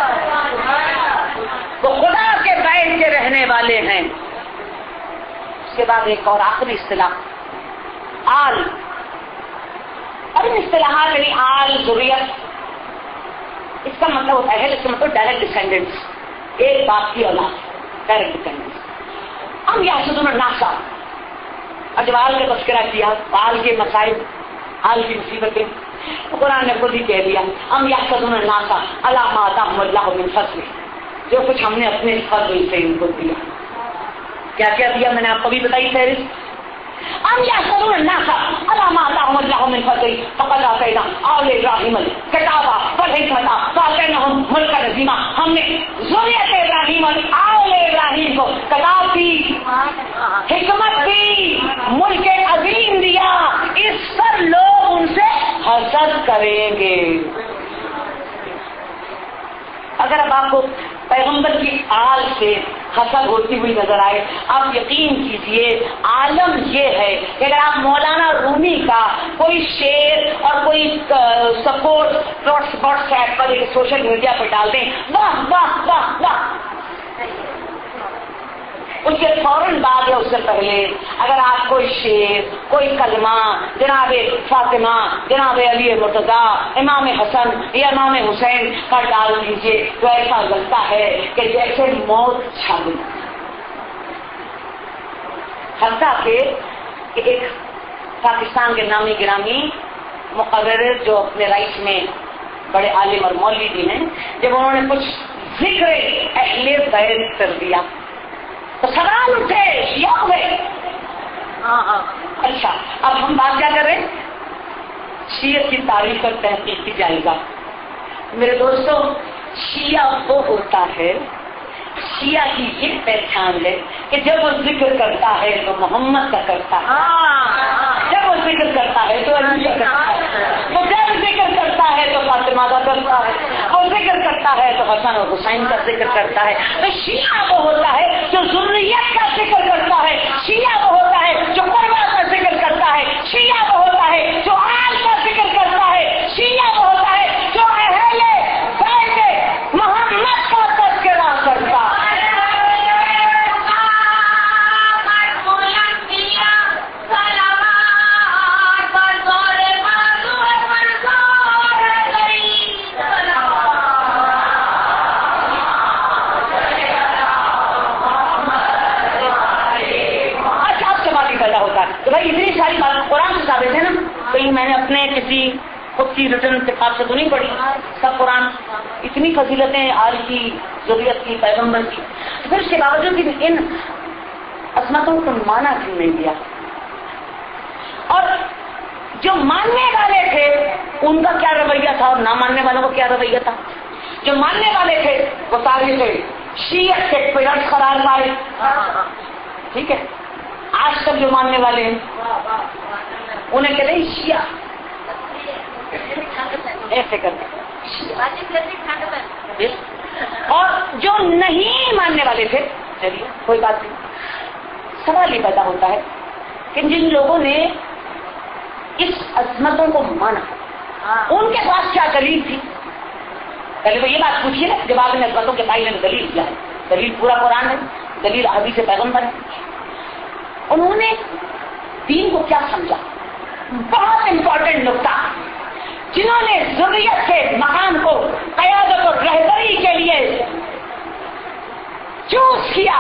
وہ خدا کے بیت کے رہنے والے ہیں. اس کے بعد ایک اور آخری اصطلاح آل. اور ان اصطلاحات یعنی آل، ضروریت، اس کا مطلب ہوتا ہے، اس کا مطلب ڈائریکٹ ڈسینڈنٹس، ایک باپ کی اولاد، ڈائریکٹ ڈسینڈنٹس. ہم یحسدون الناس، اور جب آل نے تذکرہ کیا آل کے مسائل، آل کی مصیبتیں، قرآن نے خود ہی کہہ دیا ہم یحسدون الناس علی ما آتاہم اللہ من فضلہ، جو کچھ ہم نے اپنے فضل سے ان کو دیا. کیا کیا دیا میں نے آپ کو بھی بتائی فہرست. ہم یحسدون الناس علی ما آتاہم اللہ من فضلہ فقد آتینا آل ابراہیم الکتاب والحکمۃ وآتیناہم ملکا عظیما. ہم نے ذریت ابراہیم اور آل ابراہیم کو کتاب دی، حکمت دی، ملک عظیم دیا. اس پر لوگ ان سے حسد کریں گے. اگر اب آپ کو پیغمبر کی آل سے حسد ہوتی ہوئی نظر آئے، آپ یقین کیجئے عالم یہ ہے کہ اگر آپ مولانا رومی کا کوئی شعر اور کوئی سپورٹ واٹس ایپ پر سوشل میڈیا پر ڈال دیں، واہ واہ واہ واہ، اس کے فوراً بعد یا اس سے پہلے اگر آپ کوئی شعر، کوئی کلمہ جناب فاطمہ، جناب علی مرتضیٰ، امام حسن یا امام حسین پر ڈال دیجیے تو ایسا لگتا ہے کہ جیسے موت چھا گئی. حتیٰ کہ ایک پاکستان کے نامی گرامی مقرر جو اپنے رائٹ میں بڑے عالم اور مولوی بھی ہیں، جب انہوں نے کچھ ذکر اہل بیت کر دیا تو سوال اٹھے، شیعہ ہوئے. اچھا اب ہم بات کیا کر رہے ہیں؟ شیعہ کی تعریف اور تحقیق کی جائے گا. میرے دوستوں، شیعہ وہ ہوتا ہے شیعہ کی یہ پہچان ہے کہ جب وہ ذکر کرتا ہے تو محمد کا کرتا ہے، جب وہ ذکر کرتا ہے تو علی کا کرتا ہے، وہ جب ذکر کرتا ہے تو فاطمہ کا کرتا ہے، وہ ذکر کرتا ہے تو حسن اور حسین کا ذکر کرتا ہے۔ تو شیعہ وہ ہوتا ہے جو ذریت کا ذکر کرتا ہے، شیعہ وہ ہوتا ہے جو قربا کا ذکر کرتا ہے، شیعہ وہ ہوتا ہے جو آل کا ذکر کرتا ہے، شیعہ وہ ہوتا ہے جو اہل بیت محمد کا تذکرہ کرتا ہے۔ تو بھائی اتنی ساری بات قرآن سے ثابت ہے نا، کہیں میں نے اپنے کسی خود کی ریٹرن کتاب سے تو نہیں پڑھی، سب قرآن اتنی فضیلتیں آل کی، ضروریت کی، پیغمبر کی، پھر اس کے باوجود ان عظمتوں کو مانا کیوں نہیں دیا؟ اور جو ماننے والے تھے ان کا کیا رویہ تھا اور نہ ماننے والوں کا کیا رویہ تھا؟ جو ماننے والے تھے وہ سارے تھے شیعت کے پیرس قرار پائے، ٹھیک ہے؟ آج تک جو ماننے والے ہیں انہیں کہتے ہیں شیعہ، ایسے کرتے ہیں، اور جو نہیں ماننے والے تھے، چلیے کوئی بات نہیں، سوال یہ پیدا ہوتا ہے کہ جن لوگوں نے اس عظمتوں کو مانا ان کے پاس کیا دلیل تھی؟ پہلے تو یہ بات پوچھیے نا، جب آپ نے عظمتوں کے بھائی نے دلیل کیا ہے، دلیل پورا قرآن ہے، دلیل حدیث پیغمبر ہے۔ انہوں نے دین کو کیا سمجھا؟ بہت امپورٹنٹ نقطہ، جنہوں نے ذریت کے مقام کو قیادت اور رہبری کے لیے چوز کیا،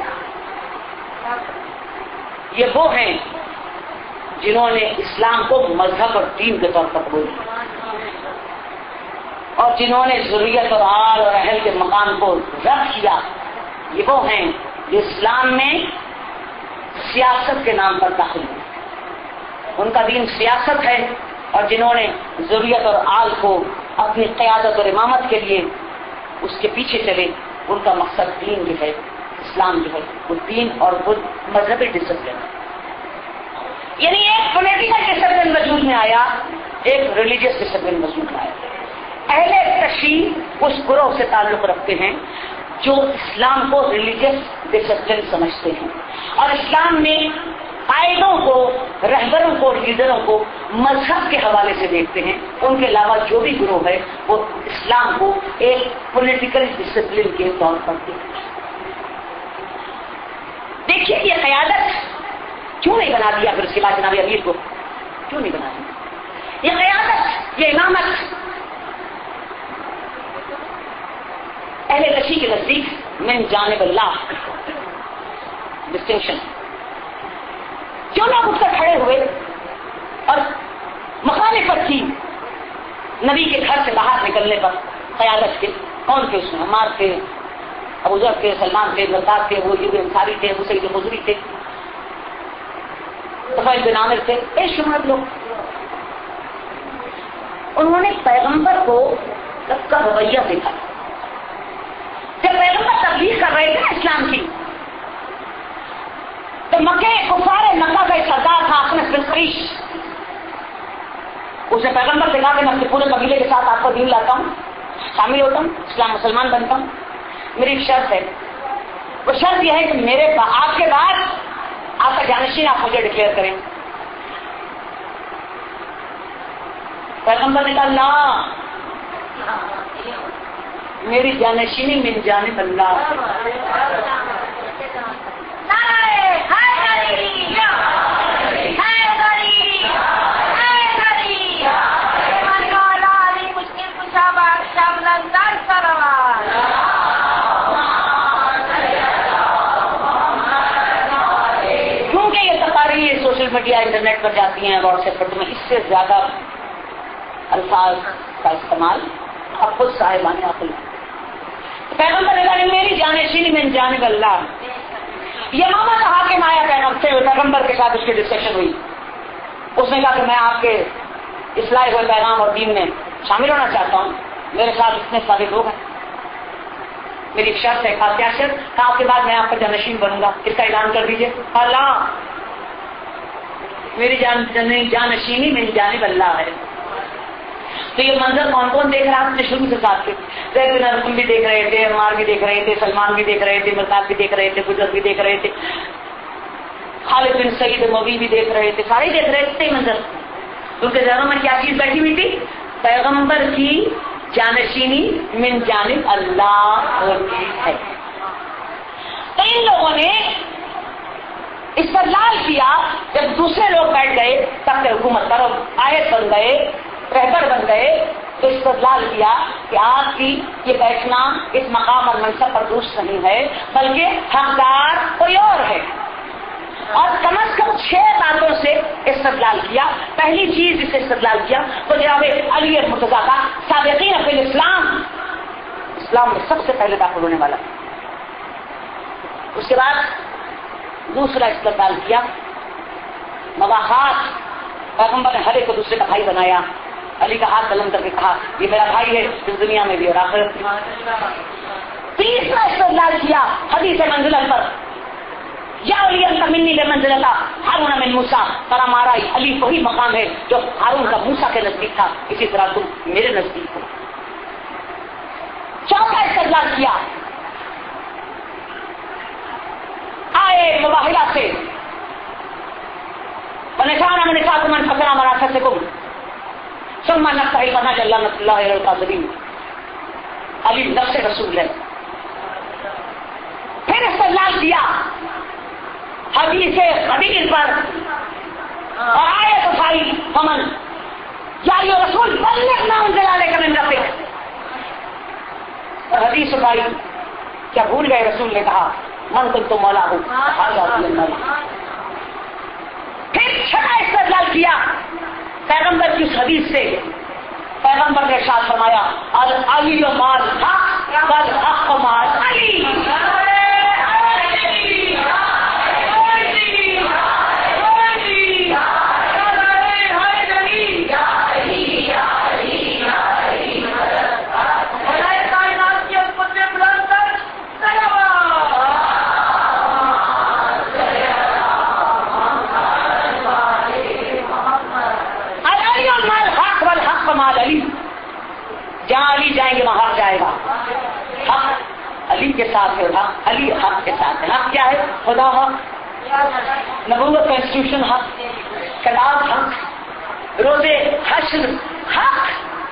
یہ وہ ہیں جنہوں نے اسلام کو مذہب اور دین کے طور پر قبول کیا، اور جنہوں نے ذریت اور آل اور اہل کے مقام کو رد کیا، یہ وہ ہیں جو اسلام میں سیاست کے نام پر داخل ہوئے، ان کا دین سیاست ہے، اور جنہوں نے ذریت اور آل کو اپنی قیادت اور امامت کے لیے اس کے پیچھے چلے، ان کا مقصد دین جو ہے، اسلام جو ہے، وہ دین اور وہ مذہبی ڈسپلن ہے، یعنی ایک پولیٹیکل ڈسپلن وجود میں آیا، ایک ریلیجیس ڈسپلن وجود میں آیا۔ اہل تشیع اس گروہ سے تعلق رکھتے ہیں جو اسلام کو ریلیجیس ڈسپلن سمجھتے ہیں، اور اسلام میں قائدوں کو، رہبروں کو، لیڈروں کو مذہب کے حوالے سے دیکھتے ہیں۔ ان کے علاوہ جو بھی گروہ ہے وہ اسلام کو ایک پولیٹیکل ڈسپلن کے طور پر دیکھتے ہیں۔ دیکھیے یہ قیادت کیوں نہیں بنا دیا پھر اس کے بعد جناب امیر کو؟ کیوں نہیں بنا دیا یہ قیادت، یہ امامت؟ اہل تشیع کے نزدیک من جانب اللہ ڈسٹنکشن، کیوں نہ اٹھ کر کھڑے ہوئے اور مخالفت کی نبی کے گھر سے باہر نکلنے پر قیادت کے؟ کون تھے اس میں؟ عمار تھے، ابو ذر تھے، سلمان تھے، مرداد تھے، وہ ایوب انصاری تھے، حسین خضری تھے، طفیل بن عامر تھے، بے شمار لوگ۔ انہوں نے پیغمبر کو سب کا رویہ دیکھا، جب پیغمبر تبلیغ کر رہے تھے اسلام کی تو مکے کفار مکہ کا ایک سردار تھا اخنس بن قریش، اس نے پیغمبر سے کہا کہ میں اپنے پورے قبیلے کے ساتھ آپ کو دین لاتا ہوں، شامل ہوتا ہوں، اسلام مسلمان بنتا ہوں، میری ایک شرط ہے، وہ شرط یہ ہے کہ میرے آپ کے بعد آپ کا جانشین آپ مجھے ڈکلیئر کریں۔ پیغمبر نے کہا لا، میری جانشینی من جانب اللہ۔ کیونکہ یہ تقاریر سوشل میڈیا انٹرنیٹ پر جاتی ہیں، واٹس ایپ پر، تو میں اس سے زیادہ الفاظ کا استعمال اب خود صاحبان عقل۔ پیغمبر نے کہا میری جانشینی من جانب اللہ۔ یہ ماما کا حاکم آیا پیغمبر کے ساتھ، اس کی ڈسکشن ہوئی، اس نے کہا کہ میں آپ کے اصلاح ہوئے پیغام اور دین میں شامل ہونا چاہتا ہوں، میرے ساتھ اتنے سارے لوگ ہیں، میری شرط ہے. کہا کیا شرط؟ کہا آپ کے بعد میں آپ کا جانشین بنوں گا, اس کا اعلان کر دیجیے. اللہ میری جان جانشینی میری جانب اللہ ہے. تو یہ منظر کون کون دیکھ رہا ہے شروع سے ساتھ کے؟ زید بن ارقم بھی دیکھ رہے تھے, عمار بھی دیکھ رہے تھے, سلمان بھی دیکھ رہے تھے, مرتاد بھی دیکھ رہے تھے, بزرگ بھی دیکھ رہے تھے, خالد بن سعید موی بھی دیکھ رہے تھے, سارے دیکھ رہے تھے منظر. ان کے ذہنوں میں کیا چیز بیٹھی ہوئی تھی؟ پیغمبر کی جانشینی من جانب اللہ ہوتی ہے. تو ان لوگوں نے استدلال کیا. جب دوسرے لوگ بیٹھ گئے تخت حکومت پر اور آیت بن گئے, رہبر بن گئے, تو استدلال کیا کہ آپ کی یہ بیٹھنا اس مقام اور منصب پر درست نہیں ہے, بلکہ حقدار کوئی اور ہے. اور کم از کم چھ باتوں سے استدلال کیا. پہلی چیز جسے استدلال کیا وہ جناب علی المرتضیٰ کا سابقین فی الاسلام, اسلام میں سب سے پہلے داخل ہونے والا. اس کے بعد دوسرا استدلال کیا مواخات. پیغمبر نے ہر ایک کو دوسرے کا بھائی بنایا. علی کا ہاتھ بلند کر کے کہا یہ میرا بھائی ہے اس دنیا میں بھی اور آخرت میں. تیسرا استدلال کیا حدیث منزلت پر, یا علی انت منی لمنزلتا ہارون من موسیٰ, پر ہمارا علی وہی مقام ہے جو ہارون کا موسیٰ کے نزدیک تھا, اسی طرح تم میرے نزدیک ہو. چوتھا استدلال کیا آئے مباہلہ سے, ونشانا من نساکم من فسنا مناسککم ثم نستحی فناج اللہ نصر اللہ علیہ القاذبین. علی نفس رسول ہے. پھر استدلال کیا حدیث خدیج پر اور آیت اٹھائی فمن یا یہ رسول بلغ ما انزل الیک من ربک, اور حدیث اٹھائی. کیا بھول گئے رسول نے کہا من کنت مولا ہوں. پھر چھٹا استدلال کیا پیغمبر کی اس حدیث سے. پیغمبر نے ارشاد فرمایا علی مال حق والحق مال علی. جہاں علی جائیں گے وہاں حق جائے گا. حق علی کے ساتھ ہے, حق علی حق کے ساتھ ہے. حق کیا ہے؟ خدا حق, نبوت کا انسٹیٹیوشن حق, کتاب حق, روزے حشر حق.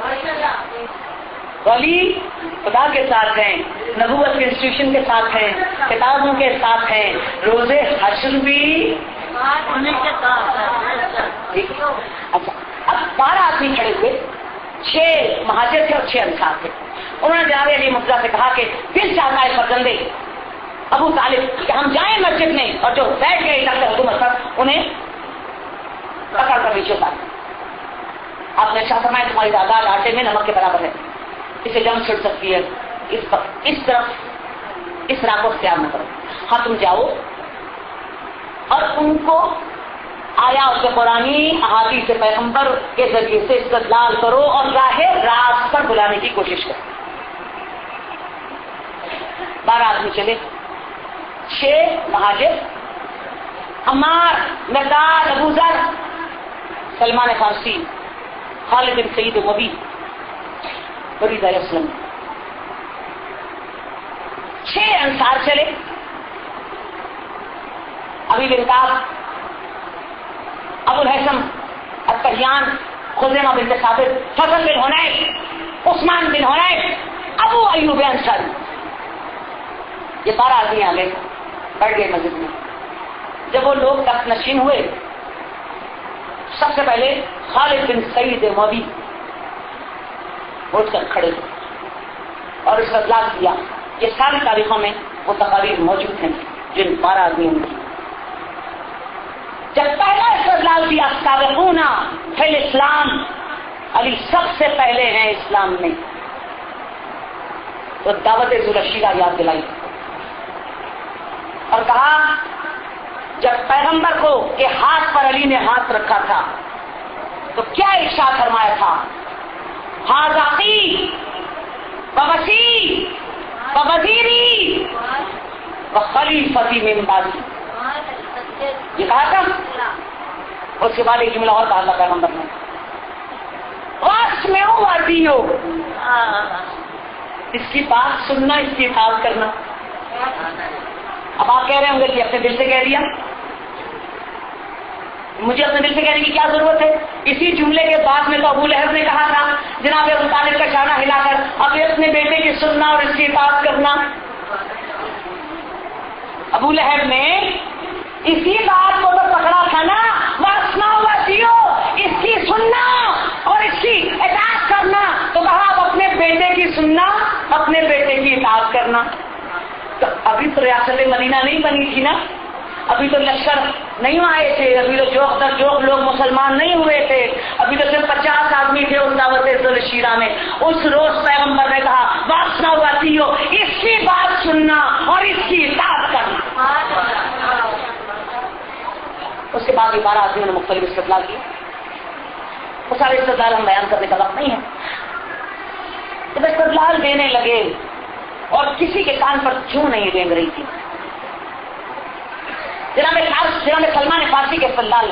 علی خدا کے ساتھ ہیں, نبوت کے انسٹیٹیوشن کے ساتھ ہیں, کتابوں کے ساتھ ہیں, روزے حشر بھی انہیں کے ساتھ. اچھا اب بارہ آدمی کھڑے ہوئے, چھ مہاجر تھے اور چھ انصار تھے. انہوں نے جناب علی مرتضیٰ سے کہا کہ دل چاہتا ہے فرزندے ابو طالب کہ ہم جائیں مسجد میں اور جو بیٹھ گئے تخت حکومت پر انہیں پکڑ کر نیچے اتار. آپ نے شاہ فرمایا تمہاری تعداد آٹے میں نمک کے برابر ہے, اسے جنگ چھڑ سکتی ہے, اس پر اس طرف اس راہ کو اختیار نہ کرو. ہاں تم جاؤ اور ان کو آیا اس کے قرآنی احادیث پیغمبر کے ذریعے سے استدلال کرو اور راہ راست پر بلانے کی کوشش کرو. بارہ آدمی چلے, چھ مہاجر, عمار, مقداد, ابو ذر, سلمان فارسی, خالد بن سعید موی, بریدہ اسلم. چھ انصار چلے, ابی بن کعب, ابو الحسن الطحیان, خزیمہ بن ثابت, فضل بن حنیف, عثمان بن حنیف, ابو ایوب انصاری. یہ بارہ آدمی آ گئے, بیٹھ گئے مسجد میں. جب وہ لوگ تخت نشین ہوئے, سب سے پہلے خالد بن سعید موی اٹھ کر کھڑے اور اس کا اطلاق کیا. یہ ساری تاریخوں میں وہ تقاریر موجود ہیں جن بارہ آدمیوں کی. جب پہلا استدلال کیا سابقون فی الاسلام, علی سب سے پہلے ہیں اسلام میں, تو دعوت ذوالشیرہ یاد دلائی اور کہا جب پیغمبر کو کہ ہاتھ پر علی نے ہاتھ رکھا تھا تو کیا ارشاد فرمایا تھا؟ ہاذا اخی ووصی ووزیری खलीफती मिन बादी, ये कहा था। उसके बाद एक जुमला और कहा था पैगंबर ने, वास्मऊ वातियो, इसकी बात सुनना, इसकी इताअत करना। अब आप कह रहे होंगे कि अपने दिल से कह दिया, मुझे अपने दिल से कहने की क्या जरूरत है? इसी जुमले के बाद में तो अबू लहब ने कहा था जनाब अबू तालिब का शाना हिलाकर, अब अपने बेटे की सुनना और इसकी इताअत करना। अबू लहब ने इसी बात को तो पकड़ा था ना, वासना वासियो, इसकी सुनना और इसकी इताअत करना। तो कहा अब अपने बेटे की सुनना, अपने बेटे की इताअत करना। तो अभी तो रियासत मदीना नहीं बनी थी ना, अभी तो लश्कर नहीं आए थे, अभी तो जोक दर जोक लोग मुसलमान नहीं हुए थे, अभी तो सिर्फ पचास आदमी थे उस दावत शीरा में। उस रोज पैगंबर ने कहा वासना वाती हो, इसकी बात सुनना और इसकी इताअत करना। उसके बाद भी बारह आदमियों ने मुख्तलिफ इस्तेदलाल किए, वो सारे इस्तेदलाल हम बयान करने का वक्त नहीं है। जब इस्तेदलाल देने लगे और किसी के कान पर क्यों नहीं रेंग रही थी, जनाब जनाब सलमान फारसी के इस्तेदलाल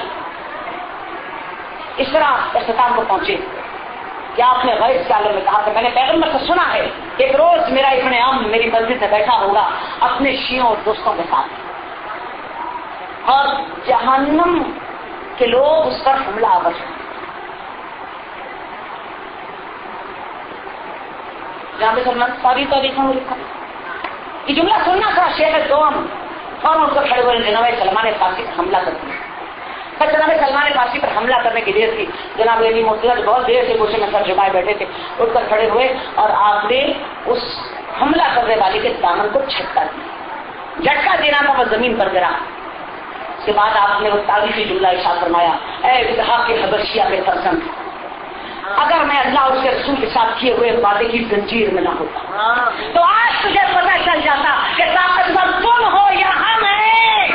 इस तरह इख्तिताम को पहुंचे कि आपने गैस के आलम में कहा था, मैंने पैगंबर से सुना है एक रोज मेरा इब्ने अम मेरी मस्जिद में बैठा होगा अपने शियों और दोस्तों के साथ, और जहन्नम के लोग उस पर हमला आवर हैं। जनाब सलमान सारी तारीखों में लिखा ये जुमला सुनना था। शेख दोम और उसको खड़े हुए जनाब सलमान फारसी पर हमला करते हैं। फिर जनाब सलमान फारसी पर हमला करने की देर थी, जनाब अली मुर्तजा बहुत देर से गोशे में सर झुकाए बैठे थे, उठकर खड़े हुए और आपने उस हमला करने वाले के दामन को झटका दिया। झटका देना था, वह जमीन पर गिरा। उसके बाद आपने वो तारीखी जुमला इरशाद फरमाया, ऐ इज़हाक़ के हबशिया के फरजंद, अगर मैं अल्लाह उसके रसूल के साथ किए हुए वादे की जंजीर में ना होता तो आज तुझे पता चल जाता कि ताकतवर तुम हो या हम हैं।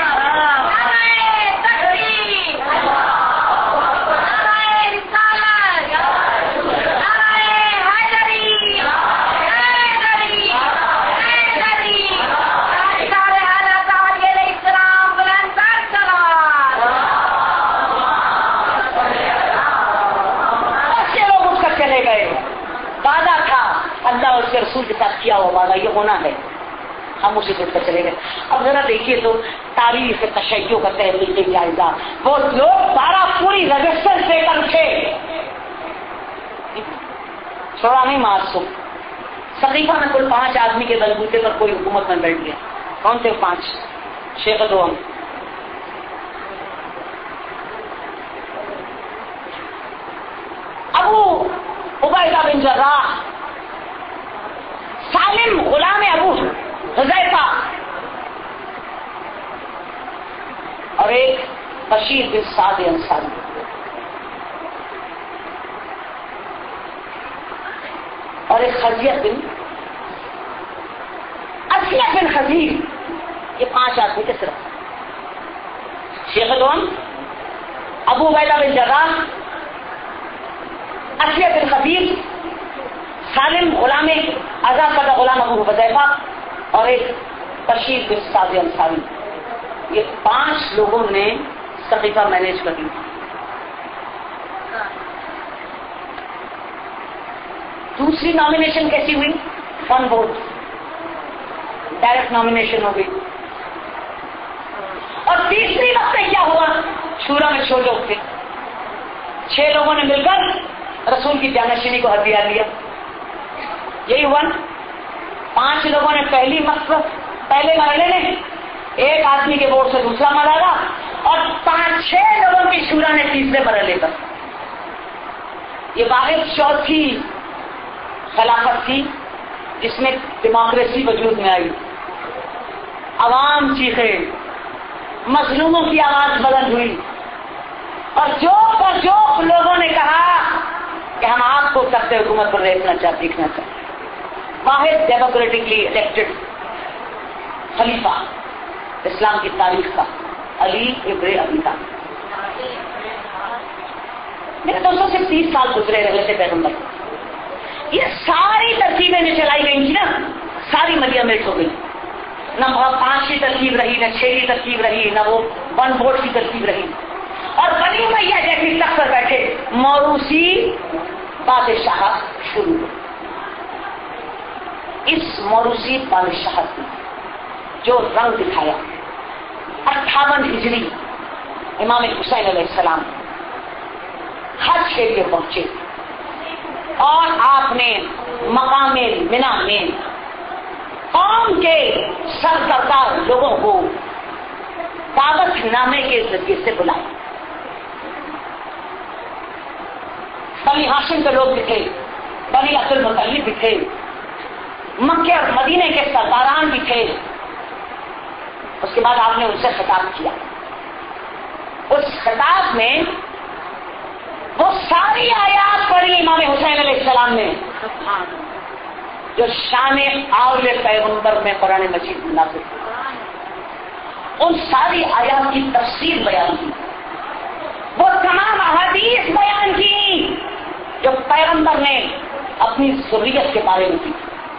उसके रसूल के साथ किया हुआ वादा ये होना है, हम उसे जुड़कर चले गए। अब जरा देखिए तो तारीफ तशय्यो का तहरीक जायजा, वो लोग सारा पूरी रजिस्टर देकर उठे, छोड़ा नहीं मासूम। सकीफा में कुल पांच आदमी के बलबूते पर कोई हुकूमत में बैठ गया। कौन थे पांच? शेख दोम, अबू उबैदा बिन जर्राह, सालिम गुलाम अबू हुज़ैफा और एक बशीर बिन साद अंसारी। और एक खज़ियत बिन असिया बिन खज़ीर। ये पांच आदमी के सिर्फ शेख दोम, अबू उबैदा बिन जर्राह, असिया बिन खज़ीर, सालिम गुलाम आजाद करदा गुलाम अबू हुज़ैफा और एक बशीर बिन साद अंसारी। ये पांच लोगों ने सकीफा मैनेज कर ली। दूसरी नॉमिनेशन कैसी हुई? वन वोट, डायरेक्ट नॉमिनेशन हो गई। और तीसरी वक्त क्या हुआ? शूरा में छह लोग थे, छह लोगों ने मिलकर रसूल की जानशीनी को हथिया दिया। यही हुआ। पांच लोगों ने पहली मस्त पहले मरने ने एक आदमी के वोट से दूसरा मरागा और पांच छह लोगों की शूरा ने तीसरे मरले पर। ये वाहिद चौथी खिलाफत थी जिसमें डेमोक्रेसी वजूद में आई। अवाम चीखे, मजलूमों की आवाज बुलंद हुई और जो पर जो लोगों ने कहा कि हम आपको तख्ते हुकूमत पर देखना चाहते देखना चाहते वाहिद डेमोक्रेटिकली इलेक्टेड खलीफा इस्लाम की तारीख का अली इब्ने अबी तालिब। मेरे दोस्तों से तीस साल गुजरे रहे थे पैगंबर। ये सारी तरकीबें जो चलाई गई थी ना, सारी मदिया मेट हो गई। نہ پانچ کی ترکیب رہی، نہ چھ کی ترکیب رہی، نہ وہ ون ووٹ کی ترکیب رہی، اور بنی امیہ جیسی تخت پر بیٹھے موروثی بادشاہ شروع ہوئی۔ اس موروثی بادشاہت نے جو رنگ دکھایا، اٹھاون ہجری امام حسین علیہ السلام حج کے لیے پہنچے اور آپ نے مقام منا میں قوم کے سرکردار لوگوں کو دعوت نامے کے ذریعے سے بلایا۔ بنی ہاشم کے لوگ بھی تھے، بنی عبد المطلب بھی تھے، مکے اور مدینے کے سرداران بھی تھے۔ اس کے بعد آپ نے ان سے خطاب کیا۔ اس خطاب میں وہ ساری آیات پڑھی امام حسین علیہ السلام نے جو شان اول پیغمبر میں قرآن مجید نازل ہوئی، ان ساری آیات کی تفسیر بیان کی، وہ تمام احادیث بیان کی جو پیغمبر نے اپنی ذریت کے بارے میں کی،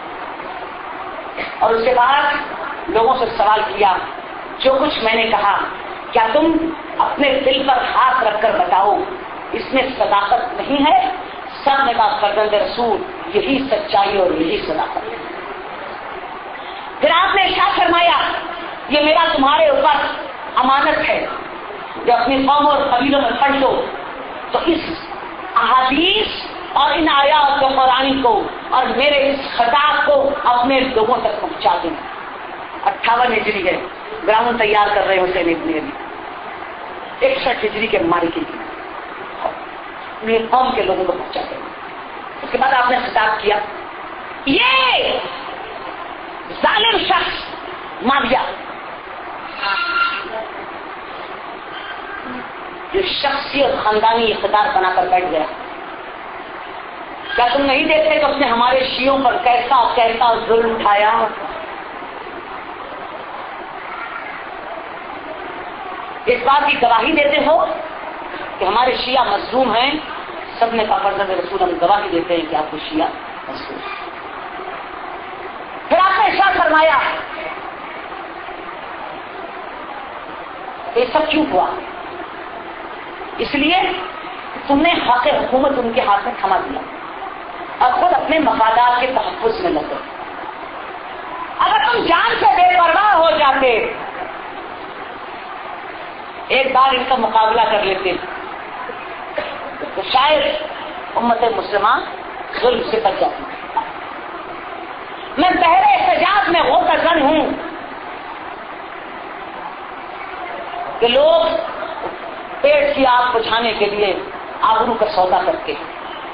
اور اس کے بعد لوگوں سے سوال کیا جو کچھ میں نے کہا کیا تم اپنے دل پر ہاتھ رکھ کر بتاؤ اس میں صداقت نہیں ہے؟ سب نے کہا فرزند رسول یہی سچائی اور یہی صداقت ہے۔ پھر آپ نے ارشاد فرمایا یہ میرا تمہارے اوپر امانت ہے، جو اپنی قوم اور قبیلوں میں پڑھ لو تو اس احادیث اور ان آیات کو قرآن کو اور میرے اس خطاب کو اپنے لوگوں تک پہنچا دیں۔ اٹھاون ہجری ہے، گراؤنڈ تیار کر رہے حسین ابن علی، اکسٹھ ہجری کے مارکی کی قوم کے لوگوں کو پہنچا دیں۔ اس کے بعد آپ نے خطاب کیا یہ ظالم شخص معاویہ جو شخصی اور خاندانی اقتدار بنا کر بیٹھ گیا، کیا تم نہیں دیکھتے کہ اس نے ہمارے شیعوں پر کیسا کیسا ظلم اٹھایا؟ اس بات کی گواہی دیتے ہو کہ ہمارے شیعہ مظلوم ہیں؟ سب نے کہا فرزند رسول ہم گواہی دیتے ہیں کہ آپ کو شیعہ مظلوم۔ پھر آپ نے ارشاد فرمایا یہ سب کیوں ہوا؟ اس لیے تم نے حق حکومت ان کے ہاتھ میں تھما دیا اور خود اپنے مفادات کے تحفظ میں لگے۔ اگر تم جان سے بے پرواہ ہو جاتے ایک بار ان کا مقابلہ کر لیتے تو شاید امت مسلمہ ظلم سے بچ جاتی۔ میں بحر احتجاج میں ہو کر زن ہوں کہ لوگ پیٹ کی آگ بجھانے کے لیے آبرو کا سودا کرتے ہیں،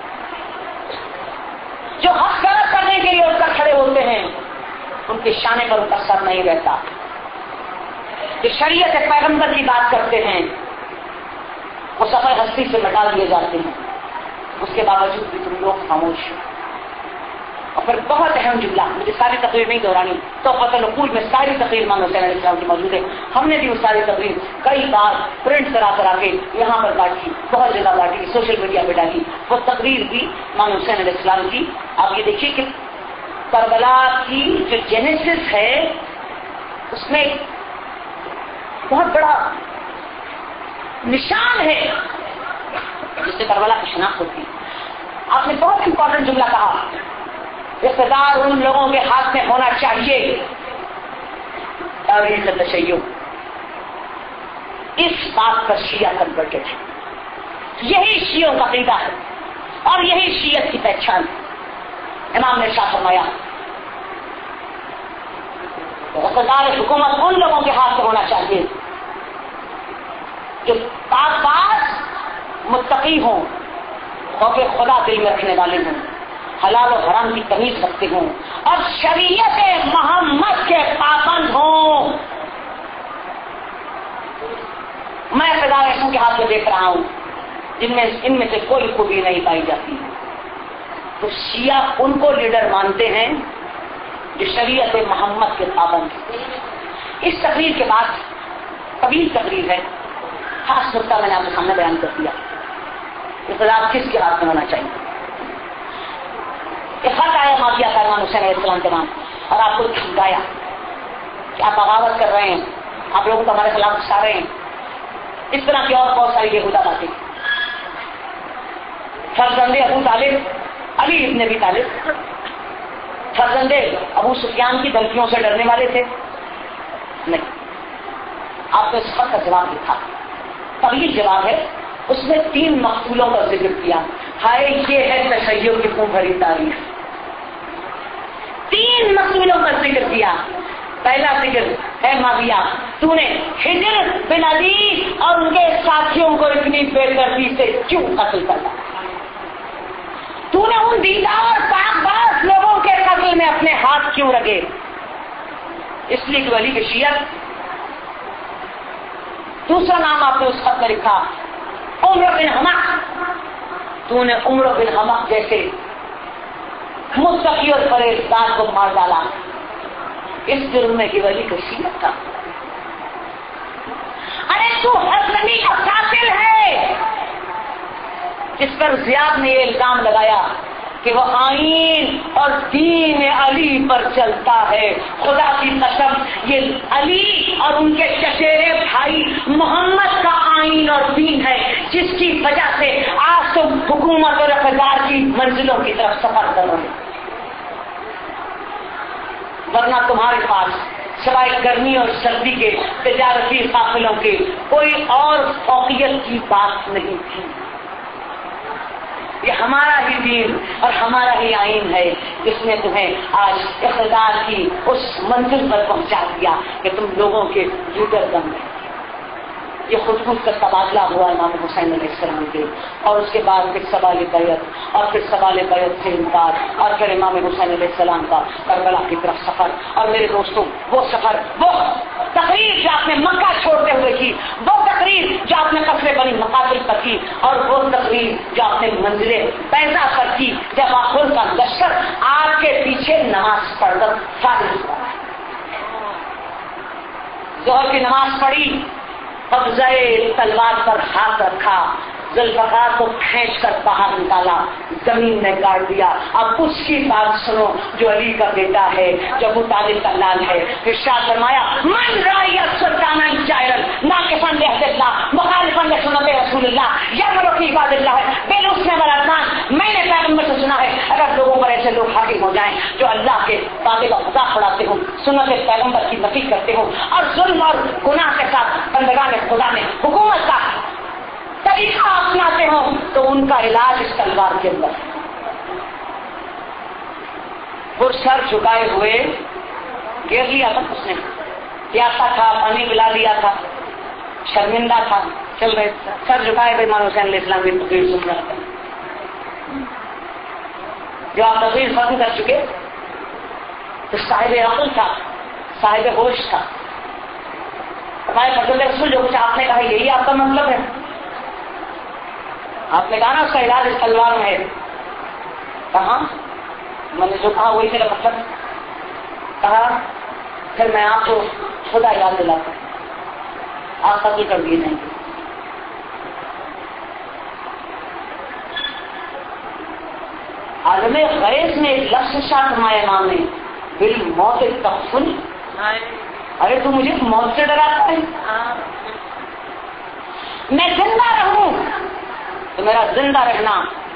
جو حق غلط کرنے کے لیے اٹھ کر کھڑے ہوتے ہیں ان کے شانے پر ان کا سر نہیں رہتا، جو شریعت پیغمبر کی بات کرتے ہیں وہ سفر ہستی سے مٹا دیے جاتے ہیں، اس کے باوجود بھی تم لوگ خاموش ہو۔ اور پھر بہت اہم جملہ، مجھے ساری تقریر نہیں دہرانی، تو فتح القول میں ساری تقریر امام حسین علیہ السلام کی موجود ہے، ہم نے بھی وہ ساری تقریر کئی بار پرنٹ کرا کرا کے یہاں پر بانٹی، بہت جگہ بانٹی، سوشل میڈیا پہ ڈالی، وہ تقریر بھی امام حسین علیہ السلام کی۔ آپ یہ دیکھیے کہ کربلا کی جو جینیسس ہے اس میں بہت بڑا نشان ہے جس سے کربلا کی شناخت ہوتی ہے۔ آپ نے بہت امپورٹنٹ جملہ کہا، اقتدار ان لوگوں کے ہاتھ میں ہونا چاہیے تاریخ تشیع، اس بات پر شیعہ کنورٹڈ ہے، یہی شیعوں کا عقیدہ ہے اور یہی شیعت کی پہچان ہے۔ امام نے ارشاد فرمایا اقتدار حکومت ان لوگوں کے ہاتھ میں ہونا چاہیے جو پاک باز متقی ہوں، خوف خدا دل میں رکھنے والے ہوں، حلال و حرام کی تمیز رکھتے ہوں اور شریعت محمد کے پابند ہوں۔ میں اقتدار ایسوں کے ہاتھ میں دیکھ رہا ہوں جن میں ان میں سے کوئی خوبی نہیں پائی جاتی، تو شیعہ ان کو لیڈر مانتے ہیں جو شریعت محمد کے پابند ہیں۔ اس تقریر کے بعد طویل تقریر ہے، خاص نقطہ میں نے آپ کے سامنے بیان کر دیا، اقتدار کس کے ہاتھ میں ہونا چاہیے۔ ایک خط آیا معاویہ کا امام حسین علیہ السلام کے نام اور آپ کو جھمکایا کہ آپ بغاوت کر رہے ہیں، آپ لوگوں کو ہمارے خلاف اکسا رہے ہیں، اس طرح کی اور بہت ساری بےہودہ باتیں. فرزند ابو طالب علی ابن ابی طالب فرزند ابو سفیان کی دھمکیوں سے ڈرنے والے تھے؟ نہیں. آپ نے اس خط کا جواب لکھا، طویل جواب ہے، اس میں تین مقتولوں کا ذکر کیا. ہائے یہ ہے تشیع کی خون بھری تاریخ. تین مقتولوں کا ذکر کیا. پہلا ذکر ہے معاویہ، تو نے ہجر بن علی اور ان کے ساتھیوں کو اتنی بے دردی سے کیوں قتل کرنا؟ تو نے ان دیندار پاک باز لوگوں کے قتل میں اپنے ہاتھ کیوں رگے؟ اس لیے کہ علی کے شیعہ. دوسرا نام آپ نے اس خط میں لکھا عمر بن حمق. تو نے عمر بن حمق جیسے متقی اور پرہیزگار کو مار ڈالا. اس جرم میں کہ ولی کا شیعہ تھا. ارے تو حسنی کا قاتل ہے، جس پر زیاد نے یہ الزام لگایا کہ وہ آئین اور دین علی پر چلتا ہے. خدا کی قسم یہ علی اور ان کے چچیرے بھائی محمد کا آئین اور دین ہے، جس کی وجہ سے آج تم حکومت اور اقتدار کی منزلوں کی طرف سفر کر رہے ہیں. ورنہ تمہارے پاس سوائے گرمی اور سردی کے تجارتی قافلوں کے کوئی اور فوقیت کی بات نہیں تھی. یہ ہمارا ہی دین اور ہمارا ہی آئین ہے جس نے تمہیں آج اقتدار کی اس منزل پر پہنچا دیا کہ تم لوگوں کے جگر دم میں. یہ خود خود کا تبادلہ ہوا امام حسین علیہ السلام کے، اور اس کے بعد پھر سوال بیعت، اور پھر سوال بیعت سے انکار، اور پھر امام حسین علیہ السلام کا کربلا کی طرف سفر. اور میرے دوستوں وہ سفر، وہ تقریر جو آپ نے مکہ چھوڑتے ہوئے کی، وہ تقریر جو آپ نے قصر بنی مقاتل پر کی، اور وہ تقریر جو آپ نے منزل پیدا پر کی جب آخر کا لشکر آپ کے پیچھے نماز پڑھ کر فارغ ہوا. ظہر کی نماز پڑھی، قبضہ تلوار پر ہاتھ رکھا، ذوالفقار کو کھینچ کر باہر نکالا، زمین میں گاڑ دیا. اب اس کی بات سنو جو علی کا بیٹا ہے، جو ابو طالب کا لال ہے. ارشاد فرمایا من رائی سلطانا جائرن ناقصا لعہد اللہ مخالفا لسنت رسول اللہ یامر فی عباد اللہ بالحسن والعدل. میں نے پیغمبر سے سنا ہے اگر لوگوں پر ایسے لوگ حاکم ہو جائیں جو اللہ کے وعدے کا مذاق اڑاتے ہوں، سنت پیغمبر کی نفی کرتے ہوں، اور ظلم اور گناہ کے ساتھ بندگان خدا میں حکومت کا طریقہ اپناتے ہوں، تو ان کا علاج اس تلوار کے اندر. وہ سر جھکائے ہوئے گر لیا تھا، اس نے پیاسا تھا، پانی پلا دیا تھا، شرمندہ تھا، چل رہے سر جھکائے ہوئے امام حسین علیہ السلام کی تقریر سن رہا تھا. جو آپ تقریر ختم کر چکے تو صاحب عقل تھا، صاحب ہوش تھا. ہمارے فضل رسول جو کچھ آپ نے کہا یہی آپ کا مطلب ہے؟ آپ نے کہا نا اس کا علاج اس تلوار میں ہے. کہاں میں نے جو کہا وہی میرا مطلب. کہا پھر میں آپ کو خدا یاد دلاتا ہوں، آپ قتل کر دیے جائیں گے. عالم غیث نے ایک لفظ ارشاد فرمایا امام نے، بل موت تغفل. ارے تو مجھے موت سے ڈراتا ہے؟ میں زندہ رہوں تو میرا زندہ رہنا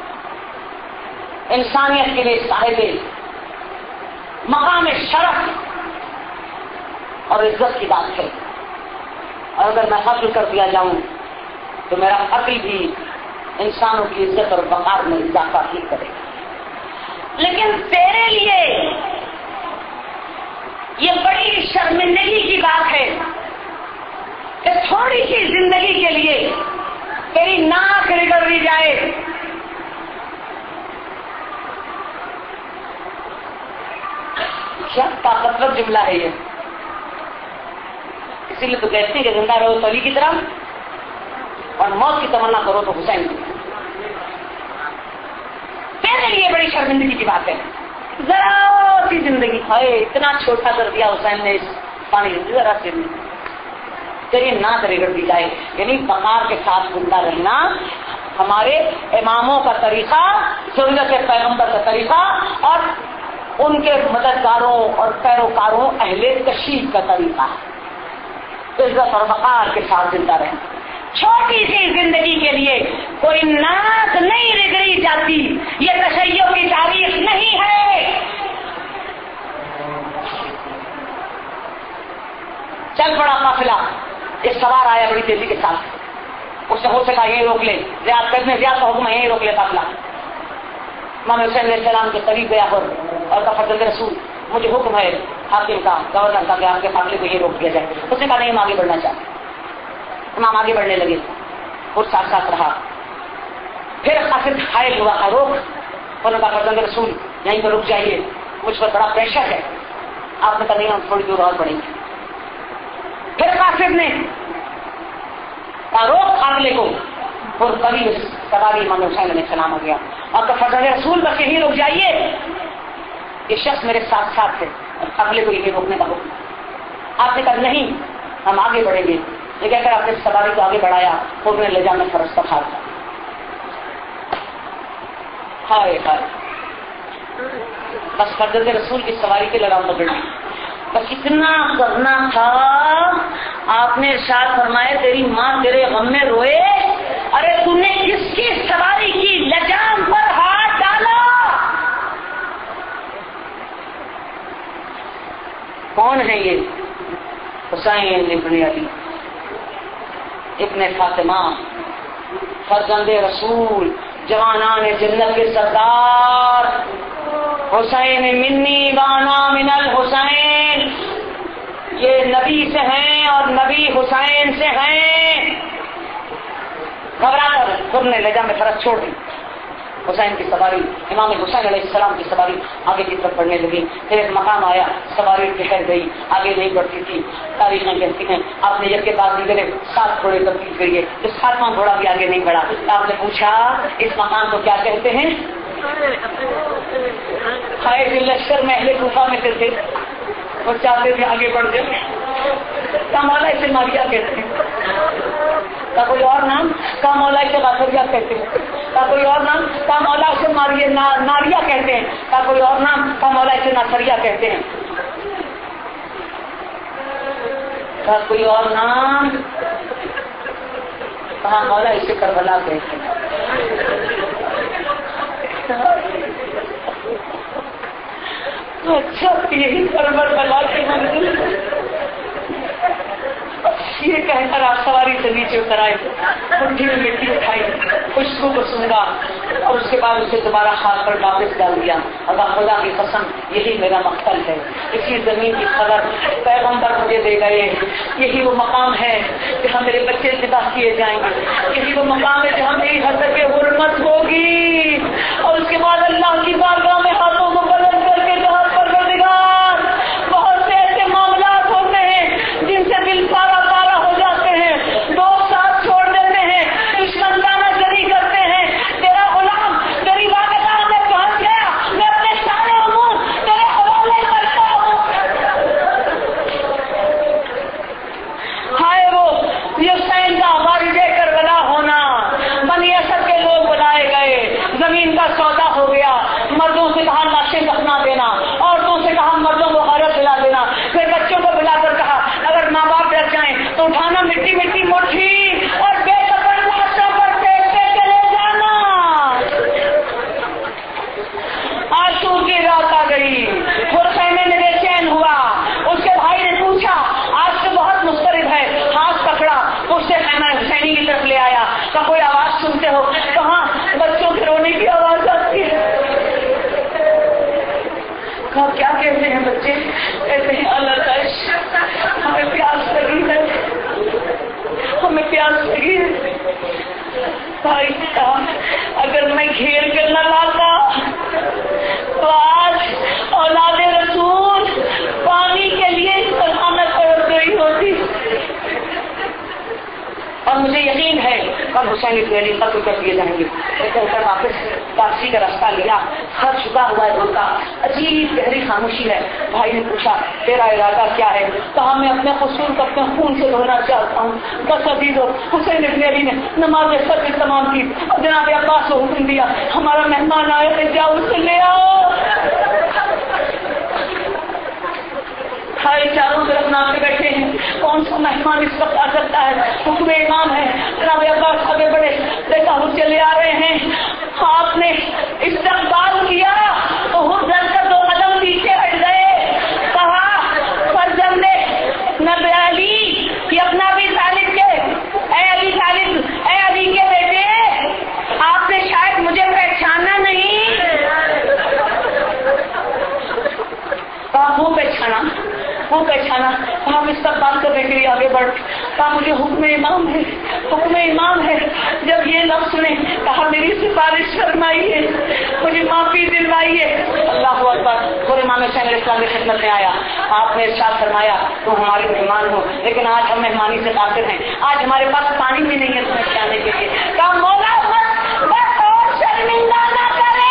انسانیت کے لیے صاحب مقام شرف اور عزت کی بات ہے. اور اگر میں قتل کر دیا جاؤں تو میرا قتل بھی انسانوں کی عزت اور وقار میں اضافہ ہی کرے گا. لیکن تیرے لیے یہ بڑی شرمندگی کی بات ہے کہ تھوڑی سی زندگی کے لیے تیری ناک رگڑ دی جائے. کیا طاقتور جملہ ہے یہ. اسی لیے تو کہتے ہیں کہ زندہ رہو تو علی کی طرح اور موت کی تمنا کرو تو حسین کی. تیرے لیے بڑی شرمندگی کی بات ہے. ذرا سی زندگی ہے، اتنا چھوٹا کر دیا حسین نے اس پانی میں، ذرا سی تیری ناک رگڑ دی جائے. یعنی وقار کے ساتھ زندہ رہنا ہمارے اماموں کا طریقہ، سنت پیغمبر کا طریقہ اور ان کے مددگاروں اور پیروکاروں اہل تشریف کا طریقہ ہے، عزت اور وقار کے ساتھ زندہ رہیں۔ چھوٹی سی زندگی کے لیے کوئی ناک نہیں رگڑی جاتی، یہ تشیع کی تاریخ نہیں ہے۔ چل پڑا قافلہ، ایک سوار آیا بڑی تیزی کے ساتھ، اس نے ہو سکا یہیں روک لے، زیادہ کرنے زیادہ حکم ہے یہیں روک لے قافلہ۔ امام حسین علیہ السلام کے قریب گیا اور اور کہا فرزند رسول مجھے حکم ہے حاکم کا، گورنر کا کہ آپ کے قافلے کو یہ روک دیا جائے۔ اس نے کہا نہیں ہم آگے بڑھنا چاہتے۔ امام آگے بڑھنے لگے اور ساتھ ساتھ رہا، پھر قاصد حائل ہوا تھا روک، اور کہا فرزند رسول یہیں پر رک جائیے، مجھ پر بڑا پریشر ہے۔ آپ نے کہا نہیں ہم تھوڑی دور اور بڑھیں گے۔ پھر قاصد نے کہا روک قافلے کو، اور کبھی سواری امام حسین علیہ السلام آ گیا اور کہا فرزند رسول بس یہیں رک جائیے، یہ شخص میرے ساتھ ساتھ ہے اور قافلے کو یہیں روکنے کا حکم۔ آپ نے کہا نہیں ہم آگے بڑھیں گے، یہ کہہ کر آپ نے سواری کو آگے بڑھایا اور انہیں لے جانا فرض کا کھا تھا۔ ہائے ہائے، بس فرزند رسول کی سواری کے لگام پکڑی، بس اتنا کرنا تھا۔ آپ نے ارشاد فرمایا تیری ماں تیرے غم میں روئے، ارے تم نے کس کی سواری کی لجام پر ہاتھ ڈالا؟ کون ہے یہ؟ حسین ابن علی ابن فاطمہ، فرزند رسول، جوانان جنت کے سردار، حسین منی وانا من الحسین، یہ نبی سے ہیں اور نبی حسین سے ہیں۔ گھبرا کر خود نے لجا میں فرق چھوڑ دی، حسین کی سواری، امام حسین علیہ السلام کی سواری آگے کی طرف بڑھنے لگی۔ پھر ایک مقام آیا، سواری ٹھہر گئی، آگے نہیں بڑھتی تھی۔ تاریخیں کہتی ہیں آپ نے یک کے بعد دیگرے سات گھوڑے تبدیل کریے، تو ساتواں گھوڑا بھی آگے نہیں بڑھا۔ آپ نے پوچھا اس مقام کو کیا کہتے ہیں؟ خیر لشکر میں اہل کوفہ میں سے تھے اور چاہتے تھے آگے بڑھ جائے، کا مولا اسے ماریا کہتے ہیں، کا کوئی اور نام کا مولا اسے غافریہ کہتے ہیں، کا کوئی اور نام کا مولا اسے ماریہ ناریا کہتے ہیں، کا کوئی اور نام کا مولا اسے ناصریہ کہتے ہیں، کا کوئی اور نام کہاں مولا اسے کربلا کہتے ہیں۔ اچھا یہی کربلا کی منزل، یہ کہہ کر آپ سواری سے نیچے اتر آئے، مٹھی میں مٹی اٹھائی، خوشبو کو سونگا اور اس کے بعد اسے دوبارہ خاک پر واپس ڈال دیا۔ اللہ خدا کی قسم یہی میرا مقصد ہے، اسی زمین کی خبر پیغمبر مجھے دے گئے، یہی وہ مقام ہے جہاں میرے بچے ذبح کیے جائیں گے، یہی وہ مقام ہے جہاں میری حضرت کی حرمت ہوگی، اور اس کے بعد اللہ کی بارگاہ میں ہاتھوں کو بلند کر کے جہاں پروردگار بہت سے ایسے معاملات ہوتے ہیں جن سے دل پارا پارا ہو جاتے ہیں، دوست ساتھ چھوڑ دیتے ہیں، دشمن دانا جری کرتے ہیں، تیرا غلام تیری بارگاہ میں پہنچ گیا، میں اپنے سارے امور تیرے حوالے کرتا ہوں۔ ہائے وہ حسین کا وارث کربلا ہونا، بنی اسد کے لوگ بلائے گئے، زمین کا سودا ہو گیا، مردوں سے کہا لاشیں دفنا دینا، عورتوں سے کہا مردوں کو غارت دلا دینا، پھر بچوں کو بلا کر کہا اگر ماں باپ ڈر جائیں تو اٹھانا مٹی مٹی مٹھی اور بے قدر لاشوں پر پھینکتے چلے جانا۔ آنسو کی رات آ گئی، حسین میں بے چین ہوا، اس کے بھائی نے پوچھا آج تو بہت مضطرب ہے، ہاتھ پکڑا، اس سے خیمہ حسینی کی طرف لے آیا، کہ کوئی آواز سنتے ہو؟ کہاں بچوں کے رونے کی آواز آتی ہے۔ کہا کیا کہتے ہیں بچے؟ کہتے ہیں اللہ کا عشق، ہمیں پیاس لگی ہے، ہمیں پیاس لگی ہے۔ بھائی کہا اگر میں گھیر کر نہ لاتا تو آج اولاد رسول پانی کے لیے اس طرح نہ تڑپ گئی ہوتی، اور مجھے یقین ہے کل حسین ابن علی قتل کر دیے جائیں گے۔ لیکن ادھر واپس واپسی کا راستہ لیا، سر جھکا ہوا ہے ان کا، عجیب گہری خاموشی ہے۔ بھائی نے پوچھا تیرا ارادہ کیا ہے؟ کہا میں اپنے قصور کو اپنے خون سے دھونا چاہتا ہوں۔ بس عزیزو، حسین ابن علی نے نماز سر کی تمام کی اور جناب عباس کو حکم دیا ہمارا مہمان آیا ہے، جاؤ اسے لے آؤ۔ चारों तरफ नापते बैठे हैं, कौन सा मेहमान इस वक्त आ सकता है। हुक्म इमाम है, जनाब अब्बास आगे बढ़े, देखा वो चले आ रहे हैं, आपने इस्तकबाल किया तो वो डर कर दो कदम पीछे हट गए। कहा फर्जंदे नबी अली कि अपना भी तालिब के, ए अली तालिब, ए अली के बेटे, आपने शायद मुझे पहचाना नहीं। वो पहचाना, वो पहचाना। आप इस्तकबाल करने के लिए आगे बढ़, कहा मुझे हुक्म इमाम है, हुक्म इमाम है। जब ये लफ्ज़ ने कहा मेरी सिफारिश फरमाइए, मुझे माफी दिलवाइए, अल्लाह अकबर। पूरे इमाम हुसैन अलैहिस्सलाम की खिदमत में आया, आपने इरशाद फरमाया तुम हमारे मेहमान हो, लेकिन आज हम मेहमानी से काफिर हैं, आज हमारे पास पानी भी नहीं है तुम्हें खिलाने के लिए। कहा मौला बस और शर्मिंदा ना करें।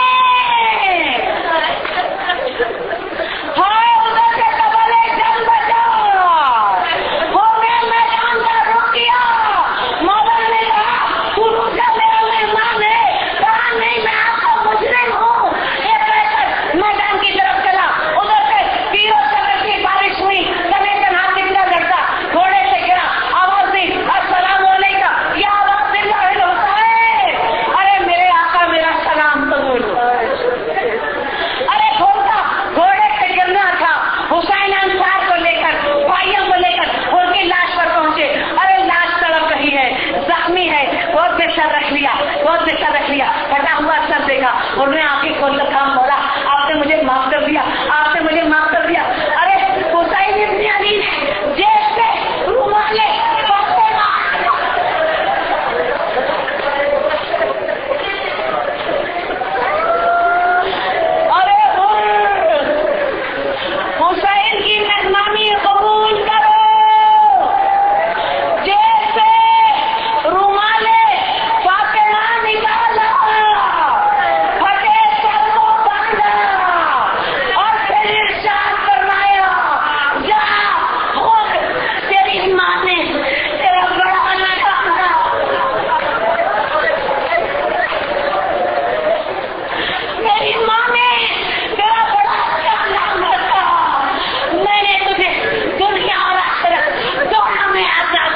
हाँ उधर से कबले जल बजा, वो मैं मैदान का रुक गया। मौला ने कहा तू दूसरा मेरा मेहमान है, कहा नहीं मैं आपका मुजरिम हूँ। ये कहकर मैदान की तरफ चला, उधर से तीरों चक्कर की बारिश हुई, तने तना कितना लड़ता घोड़े से गिरा, आवाज दी अस्सलाम वालेकुम, या आवाज दिल होता है। अरे मेरे आका मेरा सलाम तो बोलो। अरे घोड़ा घोड़े से गिरना था, हुसैन अंसार को लेकर, भाइयों को लेकर उनकी लाश पर पहुंचे। अरे लाश तड़प रही है, जख्मी है, बहुत बेसर रख लिया, बहुत बेसर रख लिया, फटा हुआ सर देखा, उन्होंने आंखें खोल कर कहा मौला आपने मुझे माफ कर दिया, आपने मुझे माफ कर दिया। अरे हुसैन इब्न अली ने जेब से रुमाले अरे हुसैन की मेहमानी कबूल करो, जेब से रुमाले फातिमा निकाला, फटे सर को बांधा और फिर इरशाद फरमाया जा खुद तेरी माँ ने तेरा बड़ा निकाला। मेरी माँ ने तेरा बड़ा निकाला था, मैंने तुझे दुनिया और आखिरत दोनों में आजाद